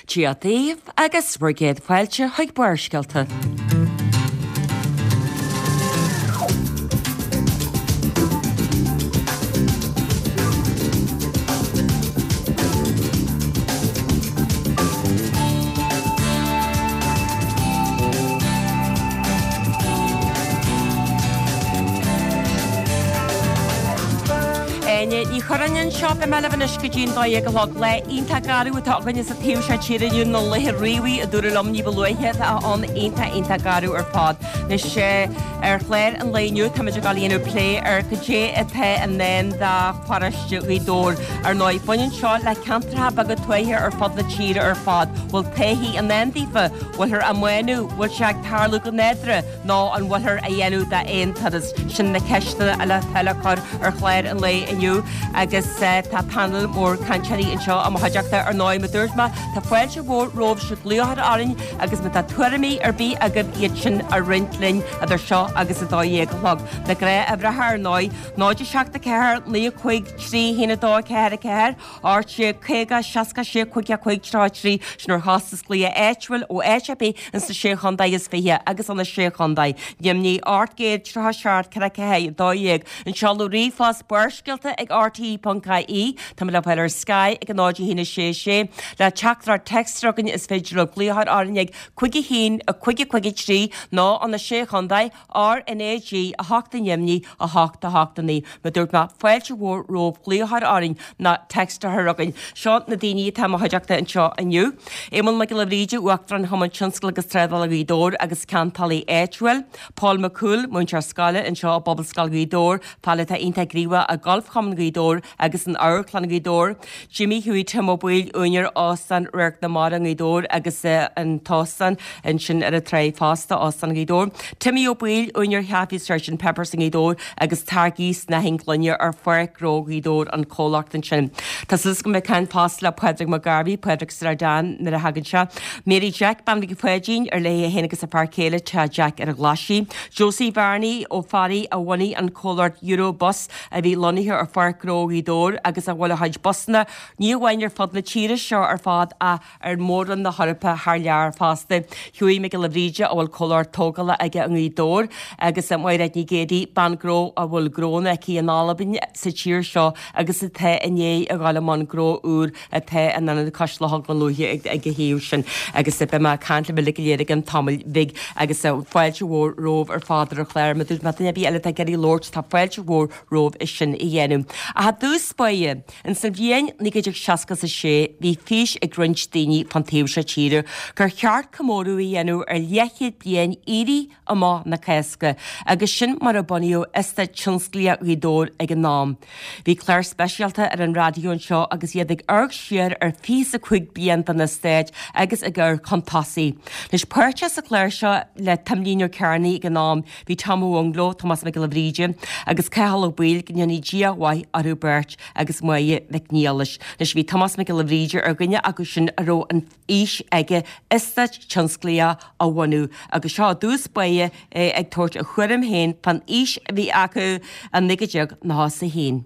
Tí a Dave agus brigéad fáilte chuig buairscealta. Ní chorann seo be meile bhan isca dín dá ag log le ionta garú atá gine sa tíim se tíirún nó le rií a dúra lomní bluithe an ionta garú ar fád. Nis sé ar chléir an léniu tá idir galíonú lé ar go dé athe an nén dá choiste í dór ar 9 buinn seo le cantartha bagad tuaithe ar fad na tíre ar fád bhfuil taihí an néndífa bhfuil ar amhainú bhfuil se ag tarlú go nédre ná an bhfuil a dhéanú de aontadas sin na ceistena a le teilechar ar chléir an lé iniu agus tá panel mór canchaí an seo am haideachta ar 9 dúirsma tá foiilte bhór rómh se glúthar áin agus me tá tuairimí ar bí agah iad sin a rintlinn idir seo agus a dá dhéaglog. Na gré a bhrethar 9 náidir seachta ceir lí chuig trí hína dá ceir a ceir áirt sé chéga seaca sé chuig chuig tráitrí sinar hasas lia éithfuil ó éipe an sa sé chundaid is fithe agus anna sé chundaid. Dimní ágéad trá seart ce cehé dá dhéag an sealú rífás buairscealta ag RT.caí tá le peir Sky ag an náidí hína sé le teachtar textstragan is féidir glíthar áneag chuigi hín a chuigi trí ná an na sé chundaid RNAG a háta nemní a hátaní me dúirt me foiilte bhór róh glíthar áin na textarthragan seo na daoine tá haideachta an seo aniu. Éman me go le ríide uachtar an thoman tionscail agus tredal a bhídór agus cantalí éithfuil, Paul McCool muintear scala an seo bobbal scal bhídór, fallta integríha a golfcham bhídór agus an airchlan bhídór, Jimmy Huey Timobúil úinear ásan ruirc na mar an bhídór agus an tásan an sin ar a tre fásta ásan bhídór, Timmy O'Búil úinear Happy Sgt Peppers an bhídór agus targís na hinglunne ar foiicró bhídór an cólacht an sin. Tás is go me cean fásta le Padraig McGarvey, Padraig Sardan na a hagann se, Mary Jack ban go foiidín ar le héanagus a parcéile te Jack ar a glasí, Josie Barney ó farí a bhaí an cólacht Eurobus a bhí lonithe ar foiicró bhídór agus a bhfuil a haid busna ní bhhainar fad na tíre seo ar fád a ar móran na Harpa th lear fásta. Huí me go le bhríide a bhfuil cólacht tógala aige an bhídór agus am mhaid ní gédaí bangró a bhfuil gróna cí an álabin sa tír seo agus a the iné a gáile man gró úr a the an anna caiisle gan luúthe ag go híú sin agus be me canla be léad an tamil bhig agus foiilte bhór rómh ar fádar a chléir me dúirt me bhí eile a geirí Lord tá foiilte bhór rómh is sin i dhéanam. A ha dús spáie an san bhíon ní idir seaca sa sé bhí fís ag grint daoine fan taobh se tíre gur cheart commórú i dhéanú ar leichiad blian irí a má na céasca agus sin mar a buíú ista tionsclia bhídór ag an nám. Bhí cléir speisialta ar an radioún seo agus iad ag arg siar ar fís a chuig blianta na stéid agus ag gur contasaí. Nis puirte a cléir seo le tamlíneú cearnaí ag an nám bhí tamú angló Thomas me go le bhríide agus cehall bhil gneanní GHY arú beirt agus muie le níalis. Nis bhí Thomas me go le bhríide ar gine agus sin aró an ís aige ista tionsclia a bhainú agus seo dús baie ag tuairt a chuirim héin fan ís bhí acu an nigideag ná sa hén.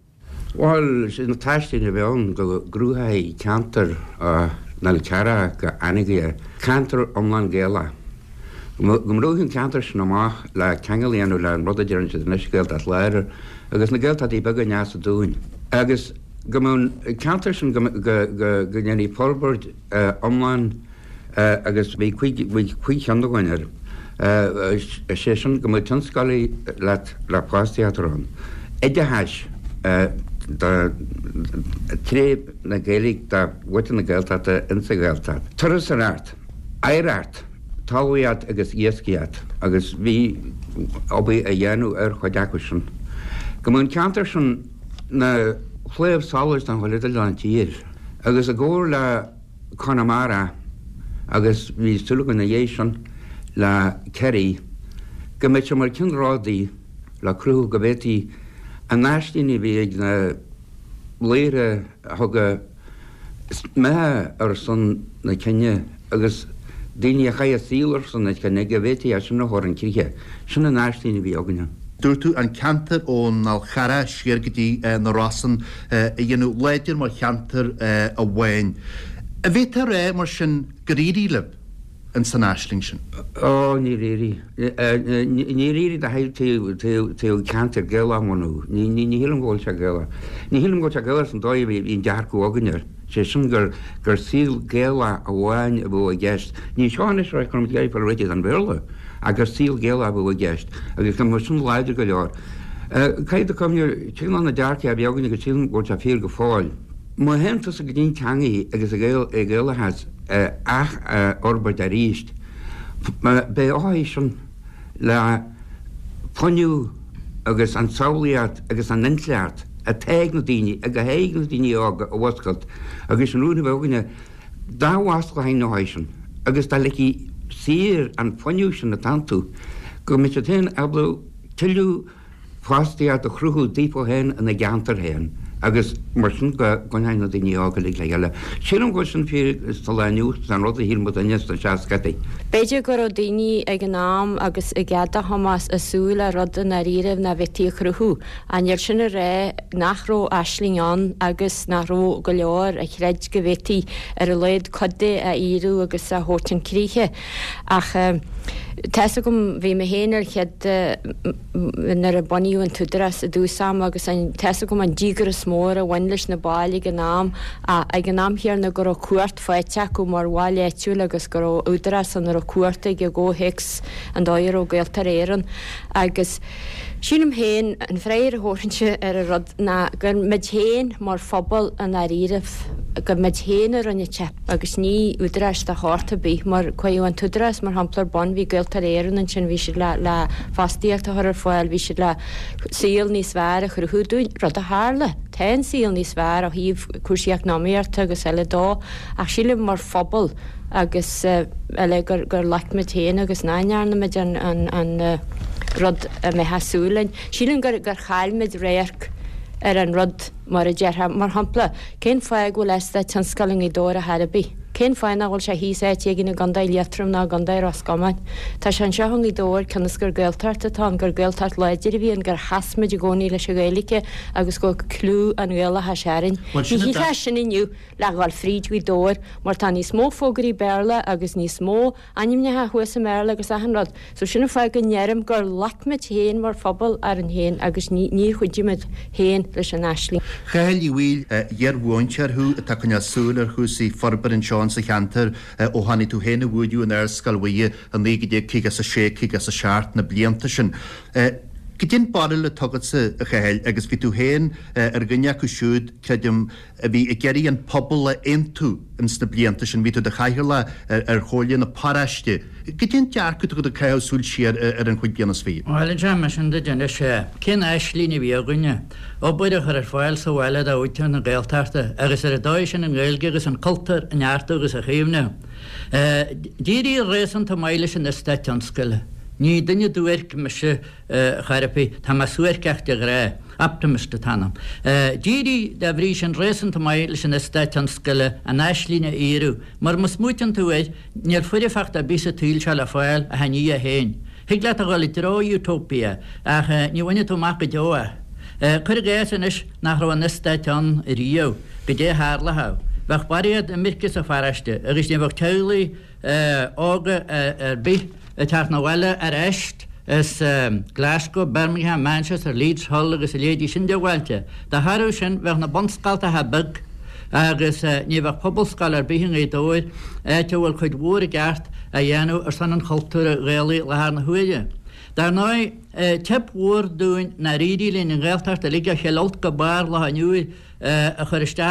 Well, sin na taistíine bheann go grúthaí cantar na le cara go aige cantar omlan géala. Gomrúhinn cantar sin amach le cheangaíanú le an rud dearan na scéalt as léir agus na ggéalt í bag neas a dúin. Agus go mún cantar sin go gnéanaí Paulbert omlan agus bhí chuig cheandaghainar sé sin go mú tionscalaí le pásteatrán. Éide heis tréb na géalaigh de bhuiite na ggéalta insa ggéalta. Turas an airt, éireart, táhaíad agus iasciad agus bhí obaí a dhéanú ar chuideacu sin. Go mún ceantar sin na chléamh sálas an choidir le an tír, agus a ggóir le Conamara agus bhí sulúgan na dhé sin le Kerry, go méid se mar cinrádaí le cruú go bhétaí an náistíine bhí ag na léire thugad methe ar san na cenne agus daoine a chaid sílar san na cenne go bhétaí a sin na háir an cíthe sin na náistíine bhí aganne. Dúirtú an ceantar ón ná chara siar gotí na rasan i dhéanú léidir mar cheantar a bhhain. A bhí tar ré mar sin goríleh an san aisling sin. Ní réí a heil tú cantar geile manú, ní hilan ggóil se geile. Ní hilan go se geile an dóibh ín dearcú aganar, sé sin gur síl géile a bháin a bh a gceist. Ní seánis ra chum géir fel réidir an bhéle, a gur síl géile a bh a gceist, agus go mar sin leidir go leor. Caiid a cumir tí an na dearci a beaggan go sílan go a fé go fáil. Má hentas a go dtín teangaí agus a ggéile has ach orbert a ríist. Bé áéis sin le poniú agus an saolaíart agus an ninleart a teag na daine a go héig na daine ága a bhascailt agus an rúna bhganine dáhhaas go hain áéis sin agus tá leí sir an poniú sin na tanú go mit sé ten abla tiú fástiíart a chruthú dípo hen a na geantar hen. Agus mar sin gohain na daine ága le eile. Sílam go sin fí talniú san rud a hí mu daine a seacatí. Beiidir gur daoine ag an nám agus i gceada hamas asúla rud na riamh na bhití chruthú. Anir sinna ré nachró aislingán agus nachró go leor a chreid go bhití ar a léad codda a íú agus a hótin críthe. Ach Tesa gom bhí me héanaar chead nar a buíú an tudras a dúsam agus tesa gom an dígur a smór a bhainlis na báil gan nám a ag an nám hiar na gur a cuairt foiiteach go mar bháil éitiúil agus gur údras an ar a cuairta go ggóhés an dáir ó gailtar éan agus sílim héin an fréir hórinse ar a rud na gur mid héin mar phobal an a riamh gur mid héanaar an teap agus ní údras a háta bí mar chuú an tudras mar hamplar bon hí gailtar éan an sin bhí si le fastíocht a thar fáil bhí si le síl níos sfr a churthúún rud a hála ten síl níos sfr a híomh cuasaíach náíarta agus eile dá ach sílim mar phobal agus eile gur leicmid héana agus náinearna meid an rud me hasúlainn. Sílan gur chailmid réarc ar an rud mar a deartha mar hampla. Cén fáig bhfuil leista tan scaling í dóra Harabí. Cén fáin bhfuil sé híá gin gandaid leatrum ná gandaid rascamáin. Tá sé an seohang í dóir canas gur gailtarta tá gur gailtart leidir bhíon gur hasmid gcóí leis gaalacha agus go clú an ggéala ha searin. Ní hí sin inniu le bháil frídhí dóir mar tá ní smó fógarí béla agus ní smó animnethe thuasa méla agus an rud. So sinna fáid go nearm gur lacmid héin mar phobal ar an héin agus ní chuidimiid héin leis an aislí. Chail í bhfuil dhearbhhaintearthú a takeine súlar chusaí forbar an seán sa cheantar ó hanig tú héna bhúidú an air scalhaí an 9 a 6 a seart na blianta sin. Go dtíon bail le tugad sa a chail agus bhí tú héin ar gine acu siúd creidim a bhí i geirí an pobl le intú in sna blianta sin bhí tú de chaithir le ar chóilíon na paraiste. Go dtíon dearcu go a chailsúil siar ar an chuid déanas fí. Bhil deama sin de déine sé. Cén aislína bhí a gine ó buidir chu ar fáil sa bhile a úteann na gaaltarta agus ar a dáis sin an ghilge agus an cultar an neartta agus a chéimne. Dírí réan tá maile sin na staionscoile. Ní dunne dúirc me se charapí tá má suirceachta ré optimista tanam. Díri de bhrí sin réan tá maile sin na staionscoile an aislína íú, mar mas mútan tú éid níor fuidirfecht a bí a túil se le fáil a haní a héin. Hiag le a gáil rá utópia ach ní bhaine tú mac go deoa. Cur géan is nach ra an staiton i río go dé hálatha. Bheith bariad a mircas a fariste, agus ní bh teulaí ága ar bí teart na bhile ar eist is Glasgow, Birmingham, Manchester, Leeds, Hull agus a léadí sin de bhailte. Tá Harú sin bheith na bonscalta ha bug agus ní bheith poblscal ar bíhin é dóir te bhfuil chuid mhór a gceart a dhéanú ar san an cultúra réalaí le hána huaide. Dar ná tep mhór dúin na rídílín an ggéaltart a liga chealt go bar le haniuí a chuiriste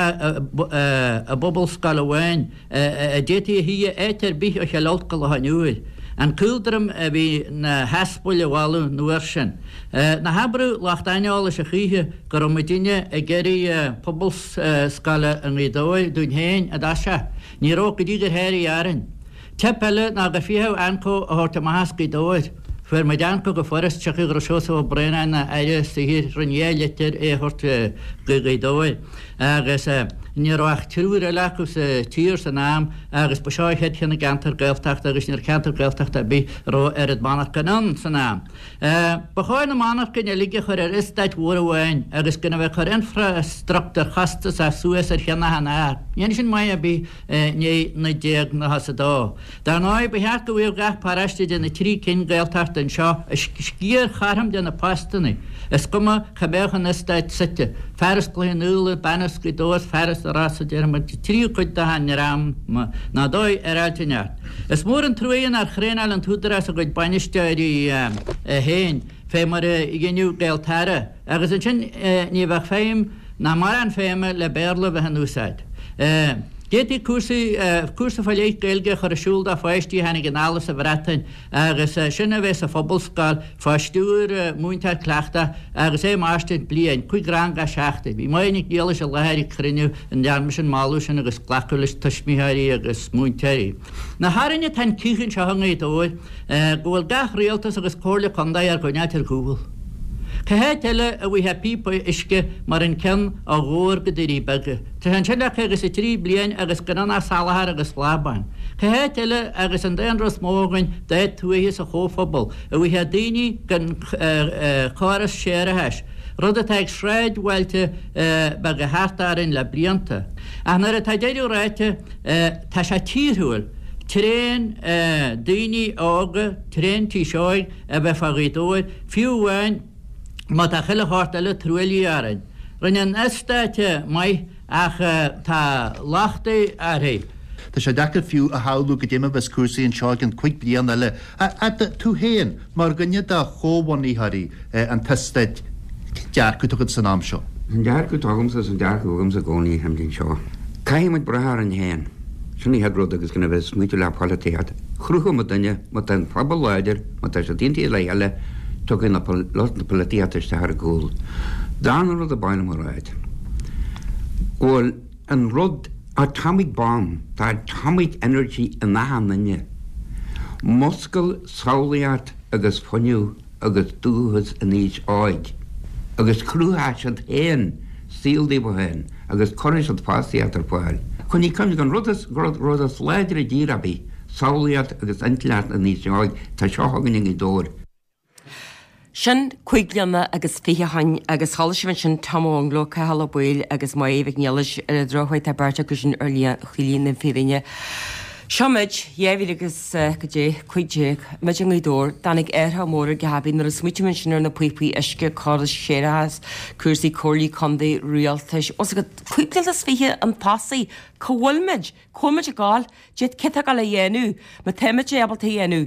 a bobbelscal bhhain a détí hí étar bí a chealt go le haniuí. An cúldrum a bhí na hespóile bháú nuair sin. Na Hebrú lechtaála a chíthe gur mutíine a geirí poblscala an rídóil dún héin a daise. Ní ró go dtí gur héirí aran. Tepeile ná go fiheh ancó a thuirta maithascaí dóid. Fuair me deanco go forras teach gur seosa ó breine na eile sa hir runnélitir é thuirt dóir. Agus níráach trúr a lechus tír san náam agus ba seohead chinna gantar gailtacht agus níor cantar gailtacht a bí ró banach ganan san náam. Ba cháin na manach gnne lige chuir istáid mhór agus gna bheith chuir infrastructar chastas a suas chinna hana. Dhéana sin mai a bí ní na déag na has dá. Dar ná be heart go bhfuil gach paraiste de na trí cin gailtacht an seo scíar charm de na pastanna. Is goma chabéchan istáid site. Ferris gluin úla banas go dós ferris a rasa dearmar trí chuid da han ram na dói altaneart. Is mór an trúin ar chrénal an túdras a goid bainisteir héin fé mar giniu gailtara. Agus an sin ní bheith féim na mar an féime le béirla bheit an úsáid. Gétí cuasa fáiléit gailge chur asúlda fáistí hena gnálas a bhretain agus sinna bheits a fóbalscáil fáistúr múntar cleachta agus máiste blian chuig gran ga seachta. Bhí mainig díalas a lehéir chriniu an dearmas an máú sin agus clachulis tuismíthairí agus múntairí. Na hárinne tan cíchann se hanga dóid gohfuil gach réaltas agus cóirla condaí ar goneatir Google. Cahéad eile a bhí pípa isce mar an cen a ghór go dtíí bege. Tá an sinach agus i trí blian agus ganna salahar agus lábain. Cahéad eile agus an déanras mógain déad tuaihis a chófabal a bhí daoine gan choras séar a heis. Rud a teag sreid bhailte be go hátarin le blianta. Nar a taidir ráite tá sé títhúil. Tréin daoine ága, tréin tí seoig a bheith fagédóid, fiúhhain má tá chiile háart eile trúilí aran. Rinne istáte mai ach tá lachtaí arthaí. Tá sé dechar fiú a háú go déime bes cuasaí an seáig an chuig blian eile. Tú héan mar gnne a chóbhaníthaí an testaid dear go tugad san am seo. An dear go tugam sa an dear go sa gcónaí hamdín seo. Caiimiid brethar an héan. Sinna head rud agus gna bheith smuoite le politéad. Chrucha mo duine má an fabal leidir má tá sé daontí le eile tugin na politéaiste ar a gúil. Dána rud a bainna mar ráid. Bhfuil an rud atomic bomb, tá atomic energy in nahanne. Moscail sálaíart agus foniu agus dúchas in níos áid. Agus cruúhaisiad héin síldí bhain agus chorisad fásaíart ar fáil. Chun í cumh gan rudas leidir a dírabbí sálaíart agus intleart in níos áid tá seo hagan í dóir. Sin chuigblianna agus fihain agus hálaisimin sin tamóngló cehall buil agus má éhah nealais ar a drochaid a beirte go sin chilíonn na firinne. Seomid dhéhhí agus go dé chuidéag meid an dór danig airtha mór gahabí nar a smuitimin sinar na puipaí isce cádas séirehas cuasaí cóirlí condaí rialtais. Os go chuigblianna fithe an pasaí cohfuilmeid a gáil déad cite gal a dhéanú, ma téimeid ébalta dhéanú,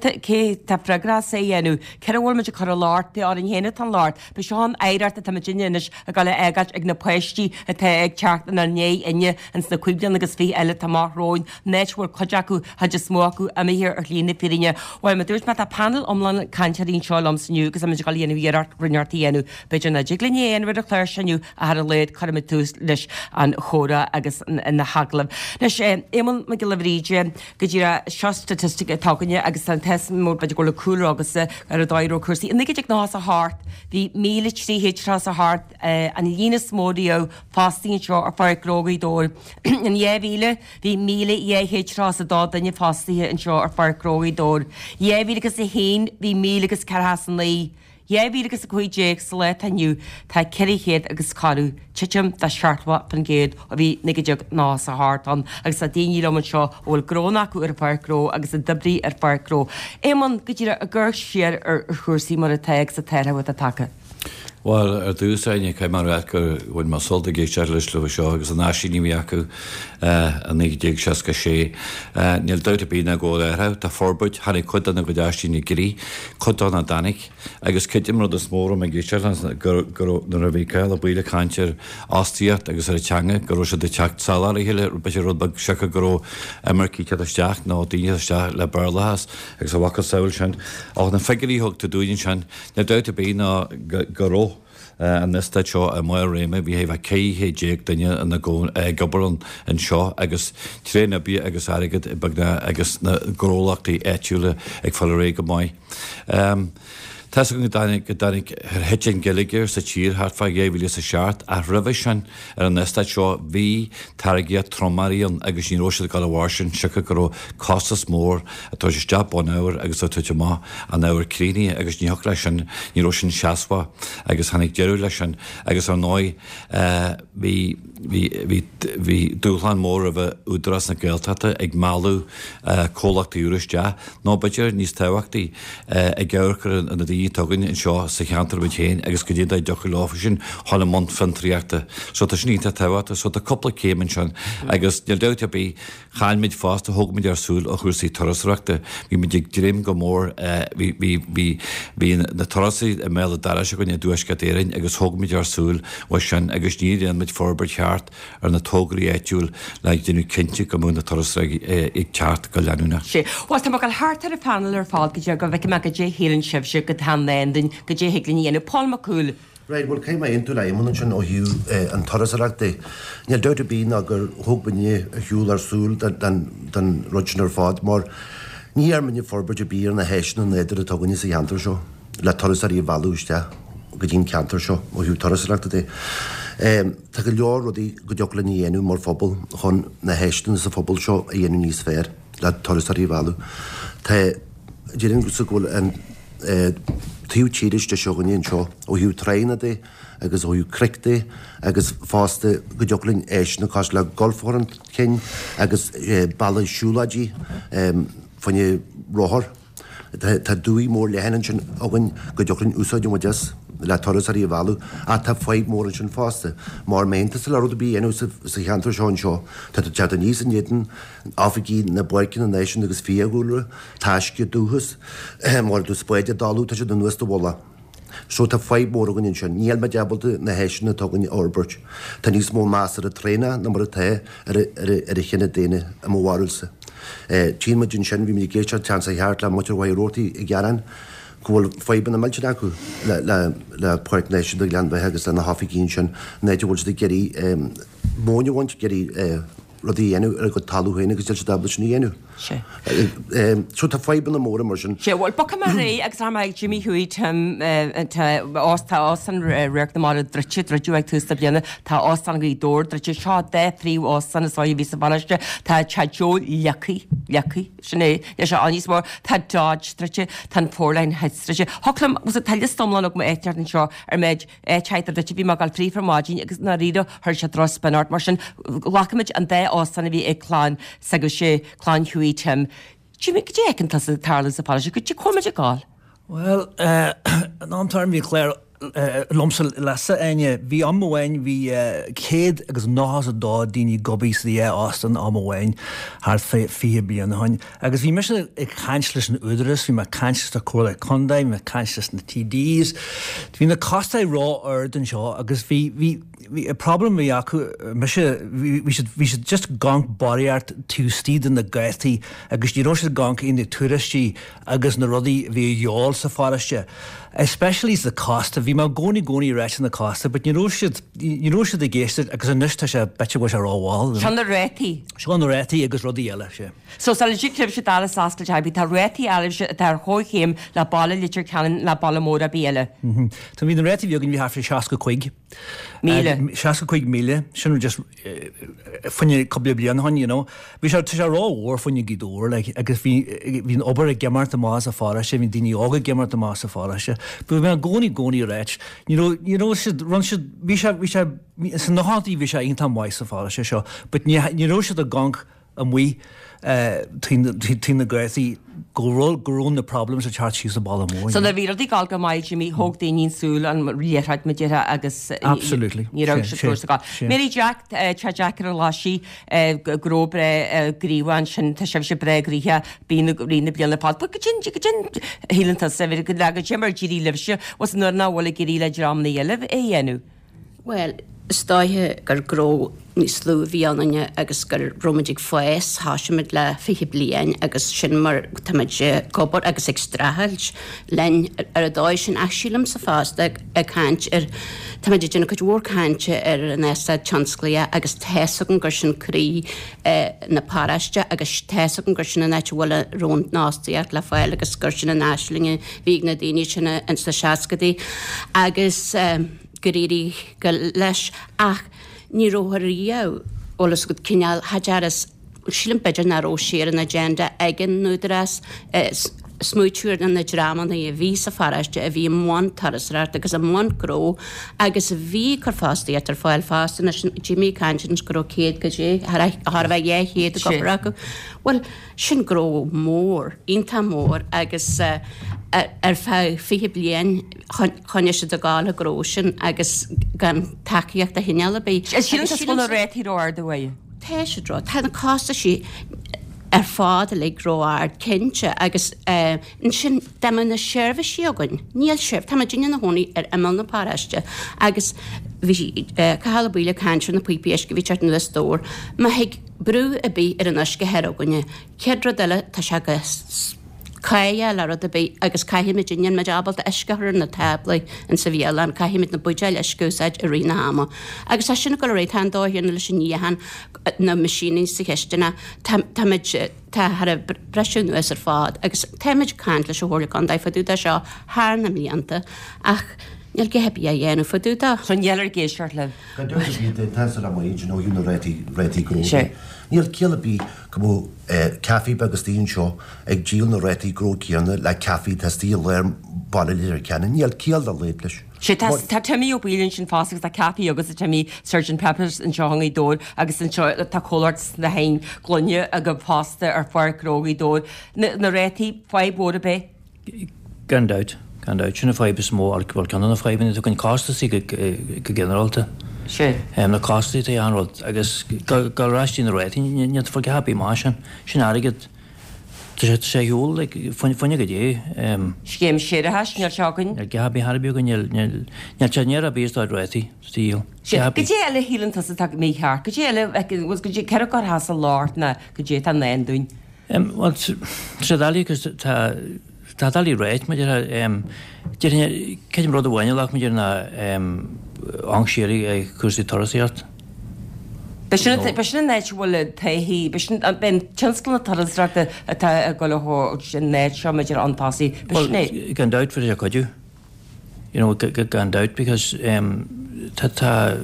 cé tá fregra sé dhéanú, ceir bhfuilmeid a chu láirt de á an héine an láirt, be seán éireart a tamidíis a gal aigad ag na poisttí a te ag teart na né inne an sna chuigblianna agus fé eile tamráin, néithhfuil chuideacu ha de smóacu a hir ar lína firinne. Bhil me dúirt me a panel omlan cantearín seálam sanniu, agus am gal dhéanú dhéart rinneart dhéanú, beidir na diglanéon rid a chléir sanniu a har a léad chuimi túús leis an chóra agus na haglah. Leis éman me go leríide go dtíra seo statistic atáganne agus an test mór beidir gola coolra agus ar a dairó cuasaí. Innig ag ná a hart, hí míle tríhéitrá a hart an línas módió fástíín seo ar farrógaí dóir. An éhíle hí míle éhéitrá a dá danne fástaíthe an seo ar farrógaí dóir. Éhí agus a héin hí mílegus cehasan lí. Éhí agus a chuidéag sa le aniu tá ceirichéad agus carú tiitim tá seaartha fan géad a bhí nigideag ná a háan agus a daoine leman seo bhfuil grónachú ar farró agus a dubrí ar farró. Éman go dtíra a ggurr siar ar chuirsaí mar a teag sa teireh a take. Well, ar dúsáine cai mar gur bhain mar solda géistear leis le seo agus an náisiní acu an 1966. Níl deuta bína ggó airtha tá forbuid hanig chudanna go deistína gurí chudána danig agus citim rud a smóra me géistear nar a bhí ceil a buile caiintear ástiíocht agus ar teanga go se de teach salar héile beidir rud bag secha go marcí teisteach ná daine isteach le bearlahas agus a bhacha saoil sin ach na figurí thugta dúinn sin na deuta bína goró an nista seo a mó réime bhí heh céhé déag duine an na gobaran an seo agus tréna bí agus agad i bagna agus na grólaachtaí éitiúla ag fall ré go maiid. Tá go danig hetin geligir sa tír hartfa géhhí sa seart a rivision ar an nesta seo bhí targia tromaríon agus ní roisiad gal bhhasin sicha go costas mór atá sé steap an áir agus á tuite má an áir críní agus ní lei sin ní roisin seaasfa agus hanig deú lei sin agus an 9 hí dúlan mór a bheith údras na ggéiltata ag máú cólachta úris de nó beidir níos táhachttaí ag gceirchar an dí tugann in seo sa cheantar bid chéin agus go dtí decha láfa sin hála món fantriachta so tá sníta táhata so tá coppla céman sin agus neal deuta bí chaimid fásta thugmid ar súil a chuirsaí torasreachta bhí mu ag dréim go mór bhí na torasaí a méla dara se gonne dúisca éirein agus thugmid ar súil wa sin agus níon mid forbert cheart ar na tógraí éitiúil le dú cinnte go múna torasreaigh ag teart go leanúna. sé. Was tá gal háart ar a panel ar fáil go go bheith me go dé héann sibse go tannain go dé higlinn dhéanú Palmacúil. Right, well, came into Laimun and O'Hugh and Torresarate. Near doubt be nagger Hogbany, Hugh or Soul than Roger Fod more near many forbidden beer and a hessian and the Toganis a Yanter show. La Torresari Valusta, Gudin Canter show, or Hugh Torresarate. Take a lure or the Gudjoclani enu more fobble, on the hessian is a fobble show, a yenunis fair, La Torresari Valu. Te Jirin Gusukul and Tíú tíris de seoganí seo ó hiú treine dé agus ó hiú cricté agus fásta go deolinn éisna cos le golfóran cin agus balla siúladí fanne róthir. Tá dúí mór le henan sin agan go deolinn úsáid muideas le torasarí bhú a tá fáid mór sin fásta. Mar méntas le rud bí enú sa cheantar seán seo, Tá te níos an éan áfaí na bucin na nation agus fiúla, táisce dúchas mar dú spéide dalú tá sé don nuasta bhla. So tá fáid mór agan sin, níl me debalta na héisina tugann Orbert. Tá níos mó más ar a tréna na mar a ta ar a chinna déine am mhharúilsa. Tí me din sin bhí mé géiste tean sa cheart le muir bhaid rótaí i gcearan, Gwyl ffaibyn ymlaen sy'n agw, le Port Nation dy glan fe hagos le na hoffi gyn sy'n neud yw wedi geri, mwyn yw ond geri roddi enw ar agod talw hyn agos dyl sy'n dabl sy'n i enw. Se. So ta ffaibyn y môr ymwyr sy'n. Se, wel, boc yma rei, agos am ag Jimmy Hui ta osan rhaeg na mar drydw ag tŵst a bliana, ta osan gwy dôr, drydw sio de thriw osan ys o'i fys y fanasio, ta chadjo liacu, sy'n ei, sio anis mor, ta dodge, drydw, ta'n fforlain hets, drydw. Hoclam, was y talia stomlan og ma eitiar yn sio, med chaiter drydw fi ma gael fri formagin, agos na rido, hyr sio dros benart, mar sy'n lacamid an de osan fi e clan, sego se clan Hui Tim. Jimmy, could you can tell the Tarlas apology? Could you come at your call? Well, non term vi Claire lumsel lessa enya vi amwain vi kid agus náhas a dá dini gobis the Austin amwain har fi bian han agus vi mis e kanchlis an udres vi ma kanchlis a cola condai ma kanchlis na TDs vi na costa raw urden shaw agus vi a problem we should just gonk body art to steed in the gathi agus you should gonk in the touristi agus na ruddy vi yall safarasha especially the cost of ma goni rich in the cost but you should the guest agus a nusta sha betcha was a raw wall Sean the reti agus ruddy yella so salajik clip should ala sasta jabi ta reti alish tar hoim la balla litter canon la balla moda biela so we the reti you can be half shaska quig Mile. Shaska Quig Mile, shouldn't just when you couple of blian, you know. We shall to raw war when you get over, like I guess we over a gemmer the mass of forest, we didn't yoga gemmer the mass of forest. But we're goni rich. You know, should we shall it's not hard we shall in time wise of forest, sure. But you know should the gunk and we between the Gracie go on the problems which hard choose the ball more. So the video the galga mai Jimmy hog the in soul and rehat majera agus absolutely. You know Mary Jack Jack Lashi grobre griwan shin ta shef bregriha bin rina bian pat but gin healing ta sever good lag jimmer giri livshe was no na wala giri la jam na yelev enu. Well, Stáithe gur gró ní slú bhíanane agus gur romadig foies háisiid le fihi blian agus sin mar táid gobar agus extrahailt len ar a dáid sin eisiúlam sa fásta a caiint ar táidir duna go bhór caiinte ar an ésta tionsclia agus tesagan gur sin crí na páraiste agus tesagan gur sin na neit bhfuil rón nástaíart le fáil agus gur sin na náisilinge bhí na daine sinna in sa seacadaí agus goríí go leis ach ní róthiríá ólas go cineal hadearas sílim beidir na róséar an agenda aigen nuúdras smúitiúir na drámanna a bhí sa faraiste a bhí mhain tarasráart agus a mhain gró agus a bhí chu fástaí ar fáil fásta na Jimmy Canchin go céad go dé Har bheith é héad go acu. Well sin gró mór, ionta mór agus ar fá fihi blian chunne se do gála grósin agus gan takeíocht a hineala bé. Sína réithírá do bhaid. Tá sé dro, tá na cásta sí ar fád le gróáir cinse agus sin deman na seirbh siagann. Níl seirbh tá dine na hnaí ar imil na páraiste agus bhí cahala buile canir na puipiis go bhí teart na stór, má hiag brú a bí ar an osce heroganne. Cedra deile tá se agus Caia le a bé agus caiimiid inan meid abal eiscethir na tabla in sa bhíal an caiimiid na buideil iscúsaid a rina hama. Agus a sinna go réit an dóhíarna leis sin níhan na masíní sa cheistena tá a breisiún ar fád, agus téimiid caiint leis bhla an d faúta seo hána mlíanta ach Níl go hebí a dhéanú faúta. Chun dhéalar géisiart le. Tá am éidir nó dúna réití gró. Níl céala bí go caí agus tíon seo ag díal na réití gró ceanna le caí testíí leir bailíar ceanna, níl céal a léit leis. sé tá temí ó bílinn sin fásagus a capi agus a temí Sgt. Peppers in seohangaí dór agus an tá choirt na hain glunne a go pásta ar foiirrógaí dór na réití fáibóda be? Gandát sinna fáibes mó bhil ceanna na fáibin tú chun cásta sí go generalta. sé. Na cástaí é anhil agus galráistí na réití net fá happí má sin agad sé húil funne go dé. Scéim séad a heis near seágann? Gabí Harbí go near a bíáid réití stíl. Go dé eile hílananta sa mí chear, go dé eile go dé cear has a láirt na go dé an naúin. sé dalígus tá dalí réit me ceidim rud a bhaineach me na angséirí ag cuasí torasíart. Be sin néid bhfuil taihí ben tinscla tarasreachta atá go leth sin néid seo meidir antásaí gan dát for a coidú gan dát because tá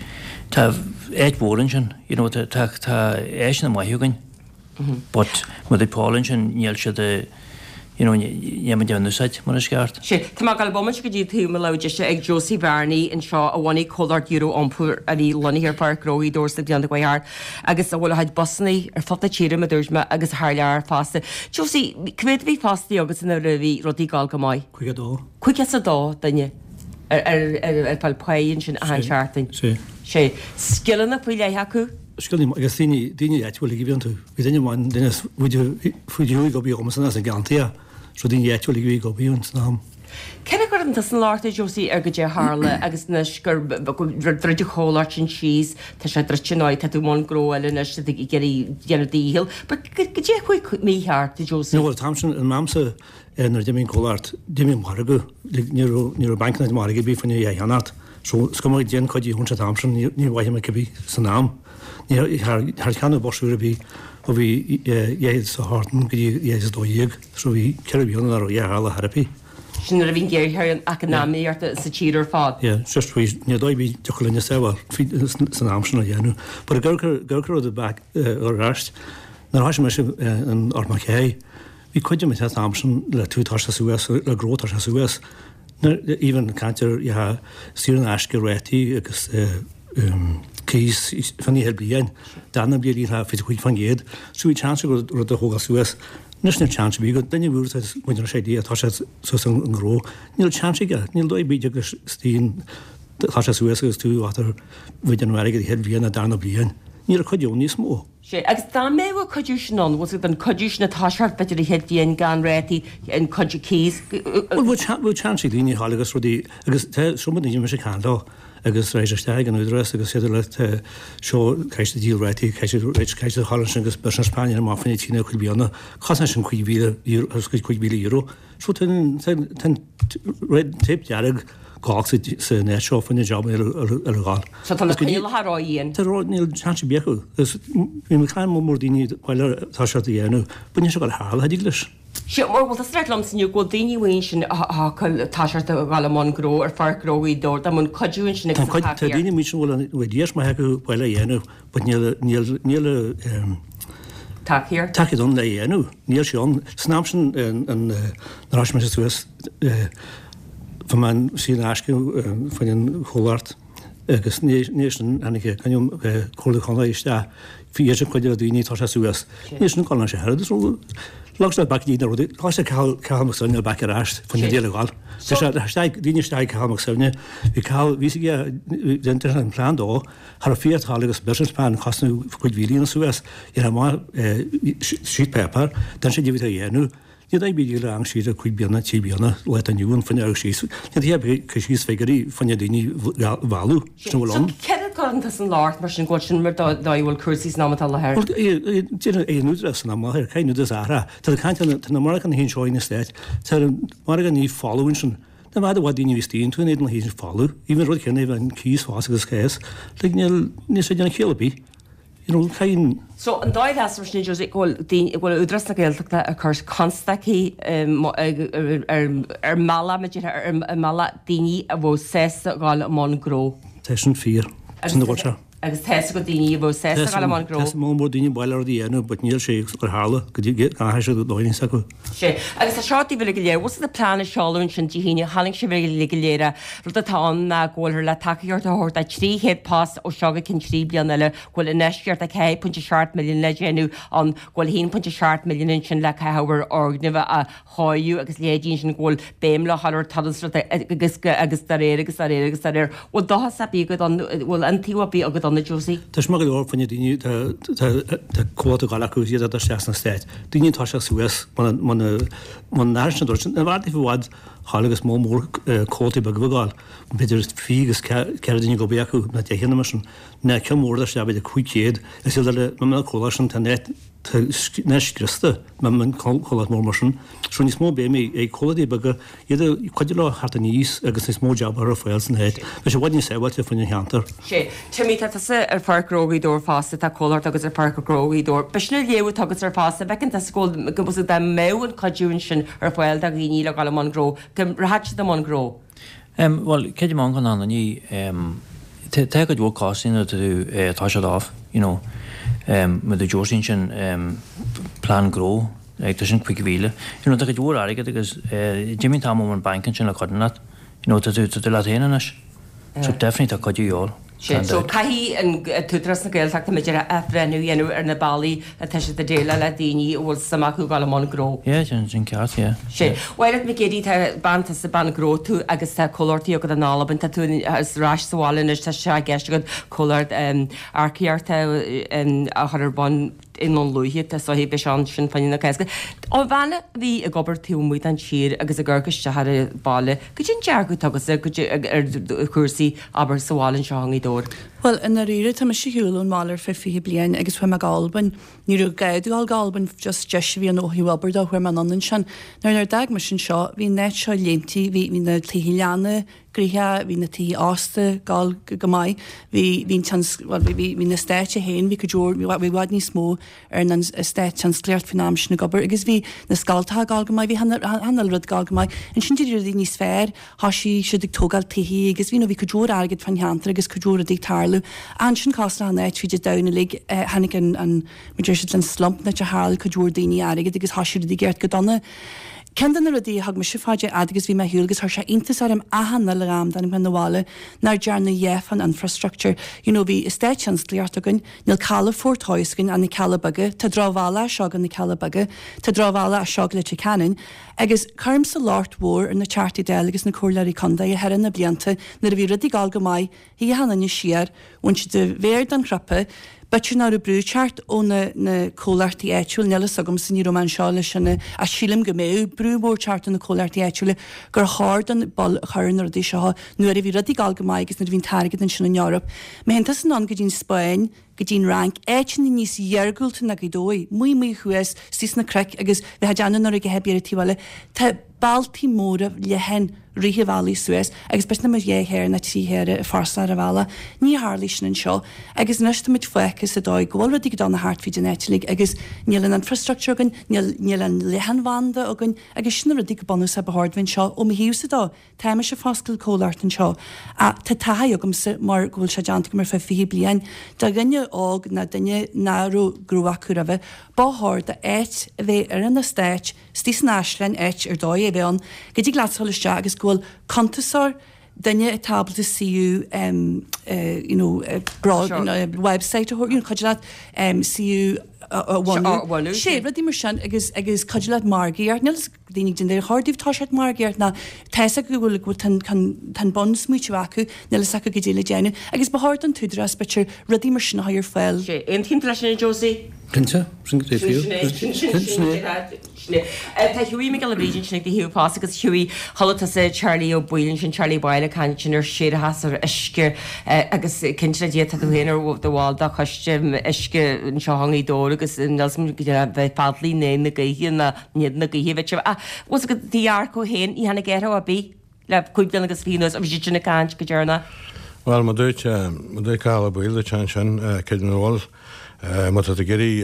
éithmórin sin tá éis na maithúgain but mu é Paulin sin níl se de Níam deanúsáid mar sceart. sé Tá gal bomin go dtí tú me leidir se ag Josie Barney in seo a bhhaí choart euro ampúr a í Lonihir Parkróí dósta deanna goar agus a bhfuil haid bosnaí ar fata tíire a dúirsme agus thlear fásta. Josie cuid bhí fástaí agus in rahí rodí gáil go maiid. Chuig dó. Chuig a dó daine ar palpaíonn sin anseartain. sé skillanna puile acu? Skullim agus daine éithfuil í bhíon tú. Bhí daine máin duine fuidirú go bíom san as an gantaí, so daine éithfuil í go bíún ná. Cena go an tas an láirta Josie ar go dé hála agus gur dreidir choláart sin síos tá sé dreitnáid tá tú món gróile na i geirí déanana díhil, go dé chuig míheart i Josie. Nó tamsin an mamsa nar déimín choláart déimí margu ní banknaid marga bí fanna dhéanart, so scomid déan chuidí hunsa tamsin ní bhaim me cebí san nám. Har cheanna borsúra bí ó bhí dhéad sa hátan go dhéad dó dhéag, so bhí ceirhíonna ar dhéhala Harpaí. Sin a bhín géir an economíart sa tíidir fád. ní dóibhí tulíne sehil san amsna dhéanú. Ba a ggurcur a back arráist nar háisi me an ormachéid, hí chuide me the amsan le tútá sa suas le grótar sa suas. Íhan cantir sí an eisce réití agus cís fanní her blian, dána bíí fi chuig fan géad, súí chance go a hóga suas. Nus na chance bí go daine bhúr muidir sédí atá an gró, níl chance níl dó bíide agus tíon tá sé suas agus tú átar bhuiid an aige head bhíon a dána blian. Níl a chuideú níos mó. sé agus dá méhfuil coidúsin an bhil an coidúis na táseart beidir head bhíon gan réití an coide cís. Bhfuil chance líní hálagus rudí agus sumad me sé candá agus réidirsteig an údras agus séidir le seo caiiste díalráití caiiste Hallan agus be Spáin má fanna tína chuil bíanana chasan sin €5,000 euro. Seo tip dearag gása sa net seo fanna job ar gáil. So tá chéilthráíon. Tá níl chance bechu. Bhí me chaim mór daoine bhile tá se a dhéanú, buine se go hála leis. Si mór bhil strelam sin go daoinehhain sin táisiart a gálamán gró ar farróí dó a mún codúin sin daine mí bhfuil díos mai heú bhile dhéanú, bud níle takeíar. Takeidón le dhéanú. Níl seán snamsin an ráisme Suas fan man sin asciú fan an choláart agus níos anige canum chola chuna iste fi chuidir a daoine tá Suas. Níos an cána sé head Logs back í ruí lá ceach sunne back aráist fan déileáil. Díine steig ceach sunne, hí ví an plán dó har a fiáil agus Berspáin chasnú chuid bhílíon Suas ar má sheet paper, den sé díhí a dhéanú. Ní d bí le an siad a chuig beanna tí beanna le aniuún fan ag síos. Ní heb síos féigeí fan daoine bhú snúán. Cead garanta san láart mar sin gáil sin mar dáhfuil cuasí námatá leir. éúdras ná máthir chéinú ára, Tá caiinte na mar an hén seoinna stéit, Tá mar an ní fallúin sin. Na bhd bhd daoine bhtíín tú éidir hín fallú, ín rud chéna bh cíos fás agus chéas, le ní sé deanna chéalabí. Chain. So an dáid as sin bhfuil údras na ggéilteachta a chus constaí ar mala meidir ar mala daoine a bh 6 gáil amán gró. Teis an 4 sin bhse. Agus te go daoine bh 6 gáil amán gró. mór daoine bailile dhéanú, bud níl sé gur hála go dtí se dóine sa go. sé. Agus a seátí bhfuil go léir, was a plán seáún sin tíhíine haling se bhfuil le léire ru atá na ggóilir le takeíart a hort a tríhéad pas ó seaga cin trí blian eile ghfuil in neisceart a 1.6 milliún le déanú an ghfuil 1.6 milliún sin le cehar orgnimh a háú agus lédín sin ghil béim le hallar tadas agus réir agus réir agus réir ó dá sa bí go bhfuil antíhbí agad anna Josie. Tás mag go fanine daoine cóta galachúí a steas na stéit. Duine tá se Suas man náir dúirsin a bhhaí bhhád hálagus mór cótaí bag bháil, beidir fígus ceirdaine go beacu na déhéanana mar sin na cemór se beidir chuicéad is le me chola sin tá net neiscrista me man chola mór mar sin. Sún ní smó béimi é choladí bag iad chuidir le hat a níos agus is mó jab ar fáil san héit. Be se bhaidní séhhaite fanna cheantar. sé Timí ar parkróí dó fásta tá choir agus ar parkróí dó. Besna léú agus ar fásta becinn scóil go de mé an cadún sin ar fáil a í le gal gró. Rahat am gró. Well, céidir má an anna ní te go dúáína tú tá se dáh, mu a Georgín sin plán gró ag tá sin chuig bhíle. Go dúr aige agus Jimmy tam an bankin sin le chodinat, tú le héanais, so definitt a codúáil. So caihí an tutras na gailteachta meidir a brenn dhéanú ar na bailí a teisi de déile le daoine bhfuil samachú gal amán gró. sin ceart sé. Bhaiad me géirí bananta sa ban gró tú agus tá choirtaí agad an nálaban tá tú ráis sáilin is tá se gceiste go choirt arcearta a chuir ban in an luúhiad a hí be sean sin fanna ceisca. Á bhena bhí a gobar túmúid an tír agus a ggurgus te bailile, go sin dearú agus ar chusaí aber sáilinn seáí dó. Well, in a rire tá sé hiúún málar fe fi blian agus fu me galban, níú gaidúáil galban just de hí an óhíhabar a chuir man an sin. Nar dag mar sin seo, hí net seo léntí hí na tíhíleanna, gríthe hí na tí ásta gáil go mai, hí na stéite héin, hí go dúr bhí bhhaid ní smó ar an stéit an scléirt finám sin na gobar, agus hí na scaltá gáil go mai, hí hanal rud gáil go mai, an sin tíidir dí ní sfér, hasí si ag tógáil tíhí, agus hí nó bhí go dúr agad fan cheantar agus go dúr a dtítarlú. An sin cast an net fiidir dana lig hanig an Madrid an slump na hall go dúr daoine aige agus hasisiú dí ggéirt go donna. Kendan a dí hag me siáide agus bhí me hiúgus th se intas am ahanana le ram dan me nóháile nar dearna dhéf an infrastructure. Bhí istéitchans líartagann níl chala fórtáiscin an na calabage, tá dráhhala segan na calabage, tá dráhhala a seag le canan, agus chum sa láirt mhór ar na chartí déil agus na cóirí conda a heran na blianta na a bhí rudí gáil go mai, hí hanana siar, ún si de bhéir an chrappe, Betir ná brúteart ó na cólartaí éitiúil nelas agam san ní román seála sinna a sílim go méú brúmórteart na cólartaí éitiúile gur hádan ball chuann ar dí seo nuair a bhí radí gal go maigus na bhín targad an sin in Europa. Me hen tas an go dín Spáin go dtín rank éitin na níos dheargúilta na go dói, mu chuas stís na craic agus bheit deanan ar a go hebíar tíhile Tá baltí móra le hen ríthe bhelaí Suez agus bes na mar dhéhéir na tíhéir farsa a bhela ní hálí sin an seo agus nuiste mit foichas a dóid ghil dig don na hartfí genéitilig agus níl an infrastructure gan níl an lehanhanda agan agus sinna dig bonú sa behardhinn seo ó híúsa dá téime se fáscail cóláart an seo a tá taigam sa mar ghúil se deanta mar fe fi blian da gnne ág na dunne náró grúachú a bheith báthir de éit a bheith ar an na stéit stís náislein éit ar dóid a bheith an go dtí glasholiste agus ghfuil contasár dunne tablet CU website chuilead CU sé radí mar sin agus chuilead margaíart nelas daoine den ir hardíh táisiad margaíart na teise go bhfuil go tan bon smúteú acu nelas acu go déile déanú agus bethart an túdras beir radí mar sin hair fel. Ein tí lei sin Josie? Cinnte Tá hiúí me gal brígin sinnig de hiúpá agus hiúí chotta sé Charlie ó builinn sin Charlie Baile cantin ar siad hasar isce agus cinnte dé héanaar do bháil da chuiste isce an seohangaí dó agus nelsm bheith padlí né na gaihí na níad na gaihíhte was go dtíar go héin í hena ggéir a bí le cuiidan agus vínos a bhí sinna cant go dearna. Well má dúirt cáil builde te sin cin bháil má a géirí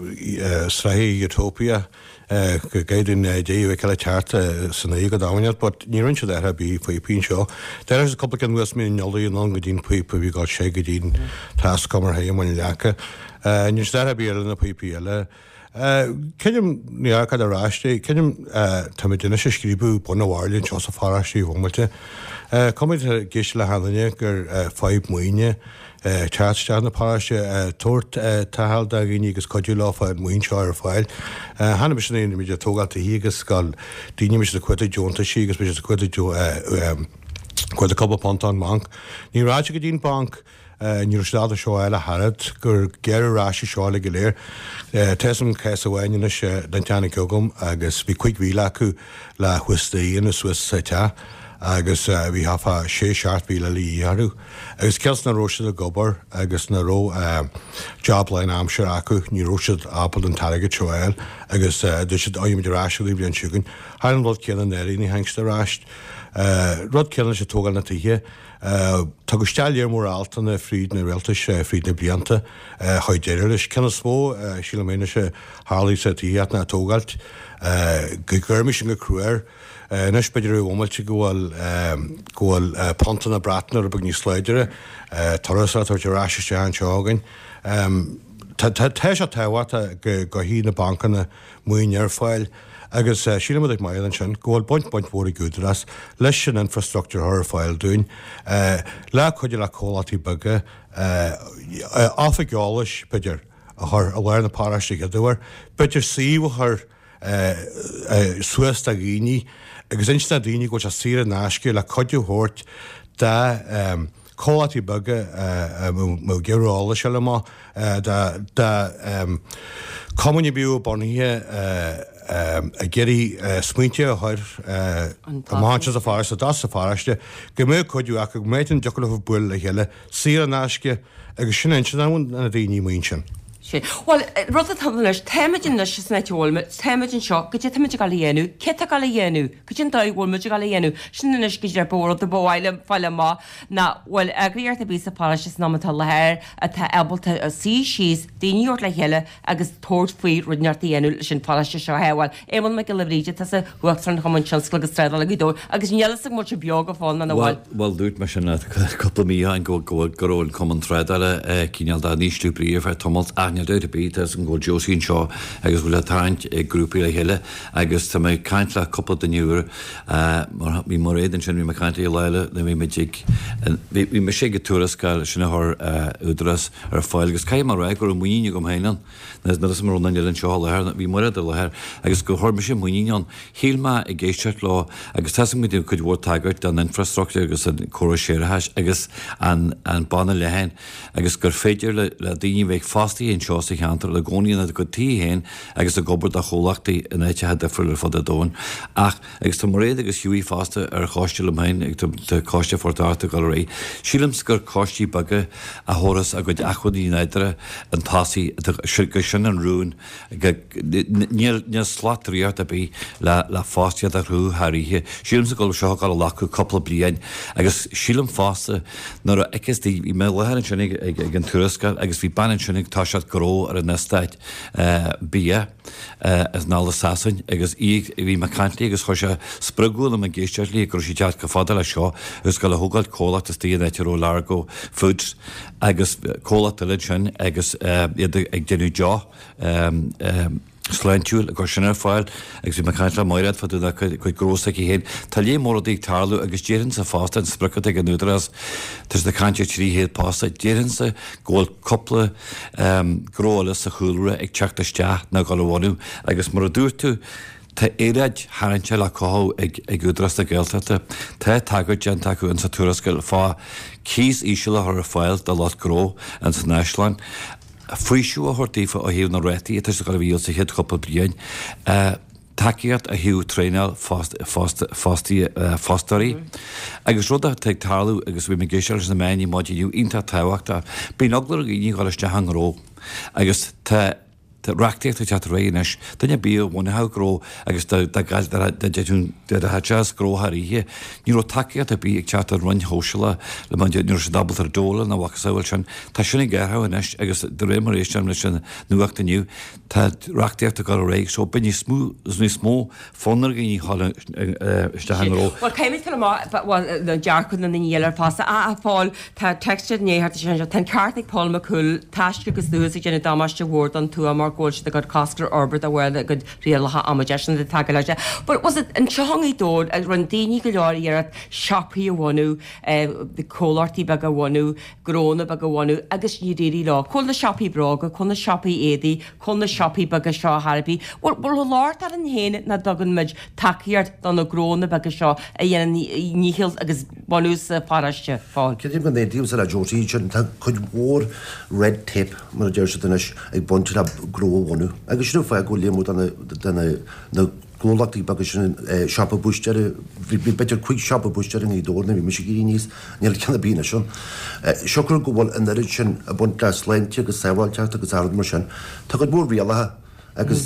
sraí Utopia go gaiidirn déh ceile teartta sanna go dáhanead, but ní rinse a bí faoi pín seo. Deir is a couple an West mí neolaí an go dín puipa bhí gá sé go dín tas comar haimhain lecha. Ní de bí na puipi eile. Cenim nícha a ráiste, cenim tá duine sé scríbú buna bhálíonn seo sa fáráistí bhmailte. Comid géisi le háine gur 5 muoine teartsteach na páiste tuairt tail a gine agus codú láfa an muoin seo ar fáil. Hanna bis sin mí tógáilta hígus gáil daine mis a cuita Johnta sí agus bis cuita chuid a coppla pontán bank. Ní ráide go dín bank níor stáda seo eile Harad gur gearráisi seála go léir. Team ceis bhhaine se den teanna cegum agus bhí chuig bhíle acu le chuistaí na Swiss sa te. Agus bhí hafa 6 seartbíle líarú. Agus ceas na róisiad a gobar agus na ró joblein amseir acu ní róisiad Apple an tarige teáil agus duisiid aimiid ráisiúí bblion siúgann. Har an rud cean éí ní hengsta ráist. Rud ceanna sé tógáil na tithe. Tá go steir mór alta na fríd na réaltas fríd na blianta chuidéir leis cena smó sílaméine se hálíí sa tííad na tógailt go ggurrmi sin go cruúir. Nes beidir ómailte gohfuil pontan na bratnar a bag ní sléidere, tarrasá tar ráiste an seágan. Tá se tahhata go hí na bancanna muoin ar fáil, agus sílamid ag maiile an sin ggóil buint mhórí gúdras leis sin infrastructure ar fáil dún. Le chuidir le cólatí buge áfa gáis beidir a bhhair na páraiste a dúir, beidir síú Suas a gíní, agus insta daoine go a sí a náisce le codú thuirt de cólatí buge mó gerála se le má communí bíú boníthe a geirí smuinte a chuir máinte a fáir a das a fáiste, go mé chuidú a go méid an delah buil a heile sí a náisce agus sin an na daoine muon sin. Well, rud a tam leis téimeidin leis na teolme, téimeidin seo, go dtí téimeid gal dhéanú, ceta gal dhéanú, go dtí daghil muid gal dhéanú, sin leis go dtí bór a bhile fáile má na bhfuil agriíart a bí a páiste námatá lehéir a tá ebalta a sí síos daoíort le heile agus tóirt faoi runeart dhéanú sin páiste seo heháil. Éman me go le bríide tá a bhuaachtar an chaman seansla agus stréad le dó, agus nelas mu se beag a fáil na bhil. Well dút me sin coppla mí an go goróil common tréad eile cíneal dá níos tú bríomh ar tomalt aine nil deuit a bit as an go Josin Shaw agus bhfuil taint grúpi le heile agus tá mé caiint le couple den nuúr mí mar éan sin bhí me caiint í leile na bhí me dig bhí me sé go túrascail sinna th údras ar fáil agus caiim mar raig gur an muoine gom héinan na mar an an seo lethir bhí mar lethir agus go thorme sé muoineán hílma i géisteart lá agus tá go dú chud bhór tagart an infrastructure agus an choir séiretheis agus an banna lehéin agus gur féidir le daoine bheith fástaí an seo sa cheantar le gcóíonna go tí héin agus a gobar a cholachtaí in éite head defriúil fod a dóin ach agus tá mar réad agus hiúí fásta ar cháiste le main ag tá cáiste fortáta go ré sílams gur cáistí bagge a thuras a go achchuí neidir an tásaí go sin an rún níor slatríart a bí le fástiad a rú haíthe sílam a go seo gal lacu coppla blian agus sílam fásta nar a icistí í me lehan sinnig ag an túrascail agus bhí banan sinnig tá sead goró ar an nestaid bí as nála sasain agus bhí me caiintlaí agus chu se spragúla a géisteirlí gur sí tead go fada le seo gus go le thugáil cólacht a tíon éitirú Largo Foods agus cólacht a sin agus ag déanú deo Sláintúil a go sinna fáil agus bhí me caiint le maiad fa dúna chuid grósa í héin. Tá lé mór ag tarlú agus déann sa fásta an spricad ag an údras tus na caiinte tríhéad pásta déann sa ggóil coppla gróla sa chuúra ag teachtasteach na go bhhaú agus mar a dúirtú Tá éad haintse le có ag údras a ggéaltata Tá tagad gen taú an sa túrascail fá cíos ísio le th fáil de lá gró an san Neislein Fuisiú a hortífa a híomh na rétaí is go bhíil sa head coppla blian takeíart a hiú tréineal fástarí agus rud a teag tarlú agus bhí me géisiir na méí máidú ionta táhaachta bí noglar a gí gáiste hangró agus reachtaíocht a teat réis dunne bí bhna gró agus jazz gróthaíthe ní takeíart a bí ag teat a run hóisiile le man nuair sé dabal ar dóla na bhachasáil sin Tá sinna ggéthhanis agus de rémaréis sin sin nuachta nniu Tá reachtaíocht a go réig so bin ní smó fónar í háiste hanró. Well céimiid le dearchan na níar pasta a fáil tá textid néhart sin tan cartnig Paul McCool táisce agus dús déna damáiste bhór an tú mar ggóil go Coscar Orbert a bhfuil a go réalatha amadeisna de tag leide. But was it an tehangaí dód a run daoine go leir ar sipaí a bhhaú de cólartaí bag a bhhaú, gróna bag a bhhaú agus ní déirí lá. Chn na sipaí braga, chun na sipaí édaí, chun na sipaí bag a seo Harbí. Bhil láir ar an héine na dogan muid takeíart don na gróna bag a seo a dhéana níhil agus bhhaú sa fáiste fáil. Cé go nétíom sa a Josie chud mór red tape mar a deir se dunis ag bunti a gróhhaú. Agus sinú fá go lémú na glólachtaí bag sin sipa buisteir bhí beidir chuig sipa buisteir í dóna bhí me sé gurí níos níl cena bína sin. Seocr go bhfuil in irid sin a bunt le sleinte agus saohailte agus ard mar sin. Tá go mór rialathe agus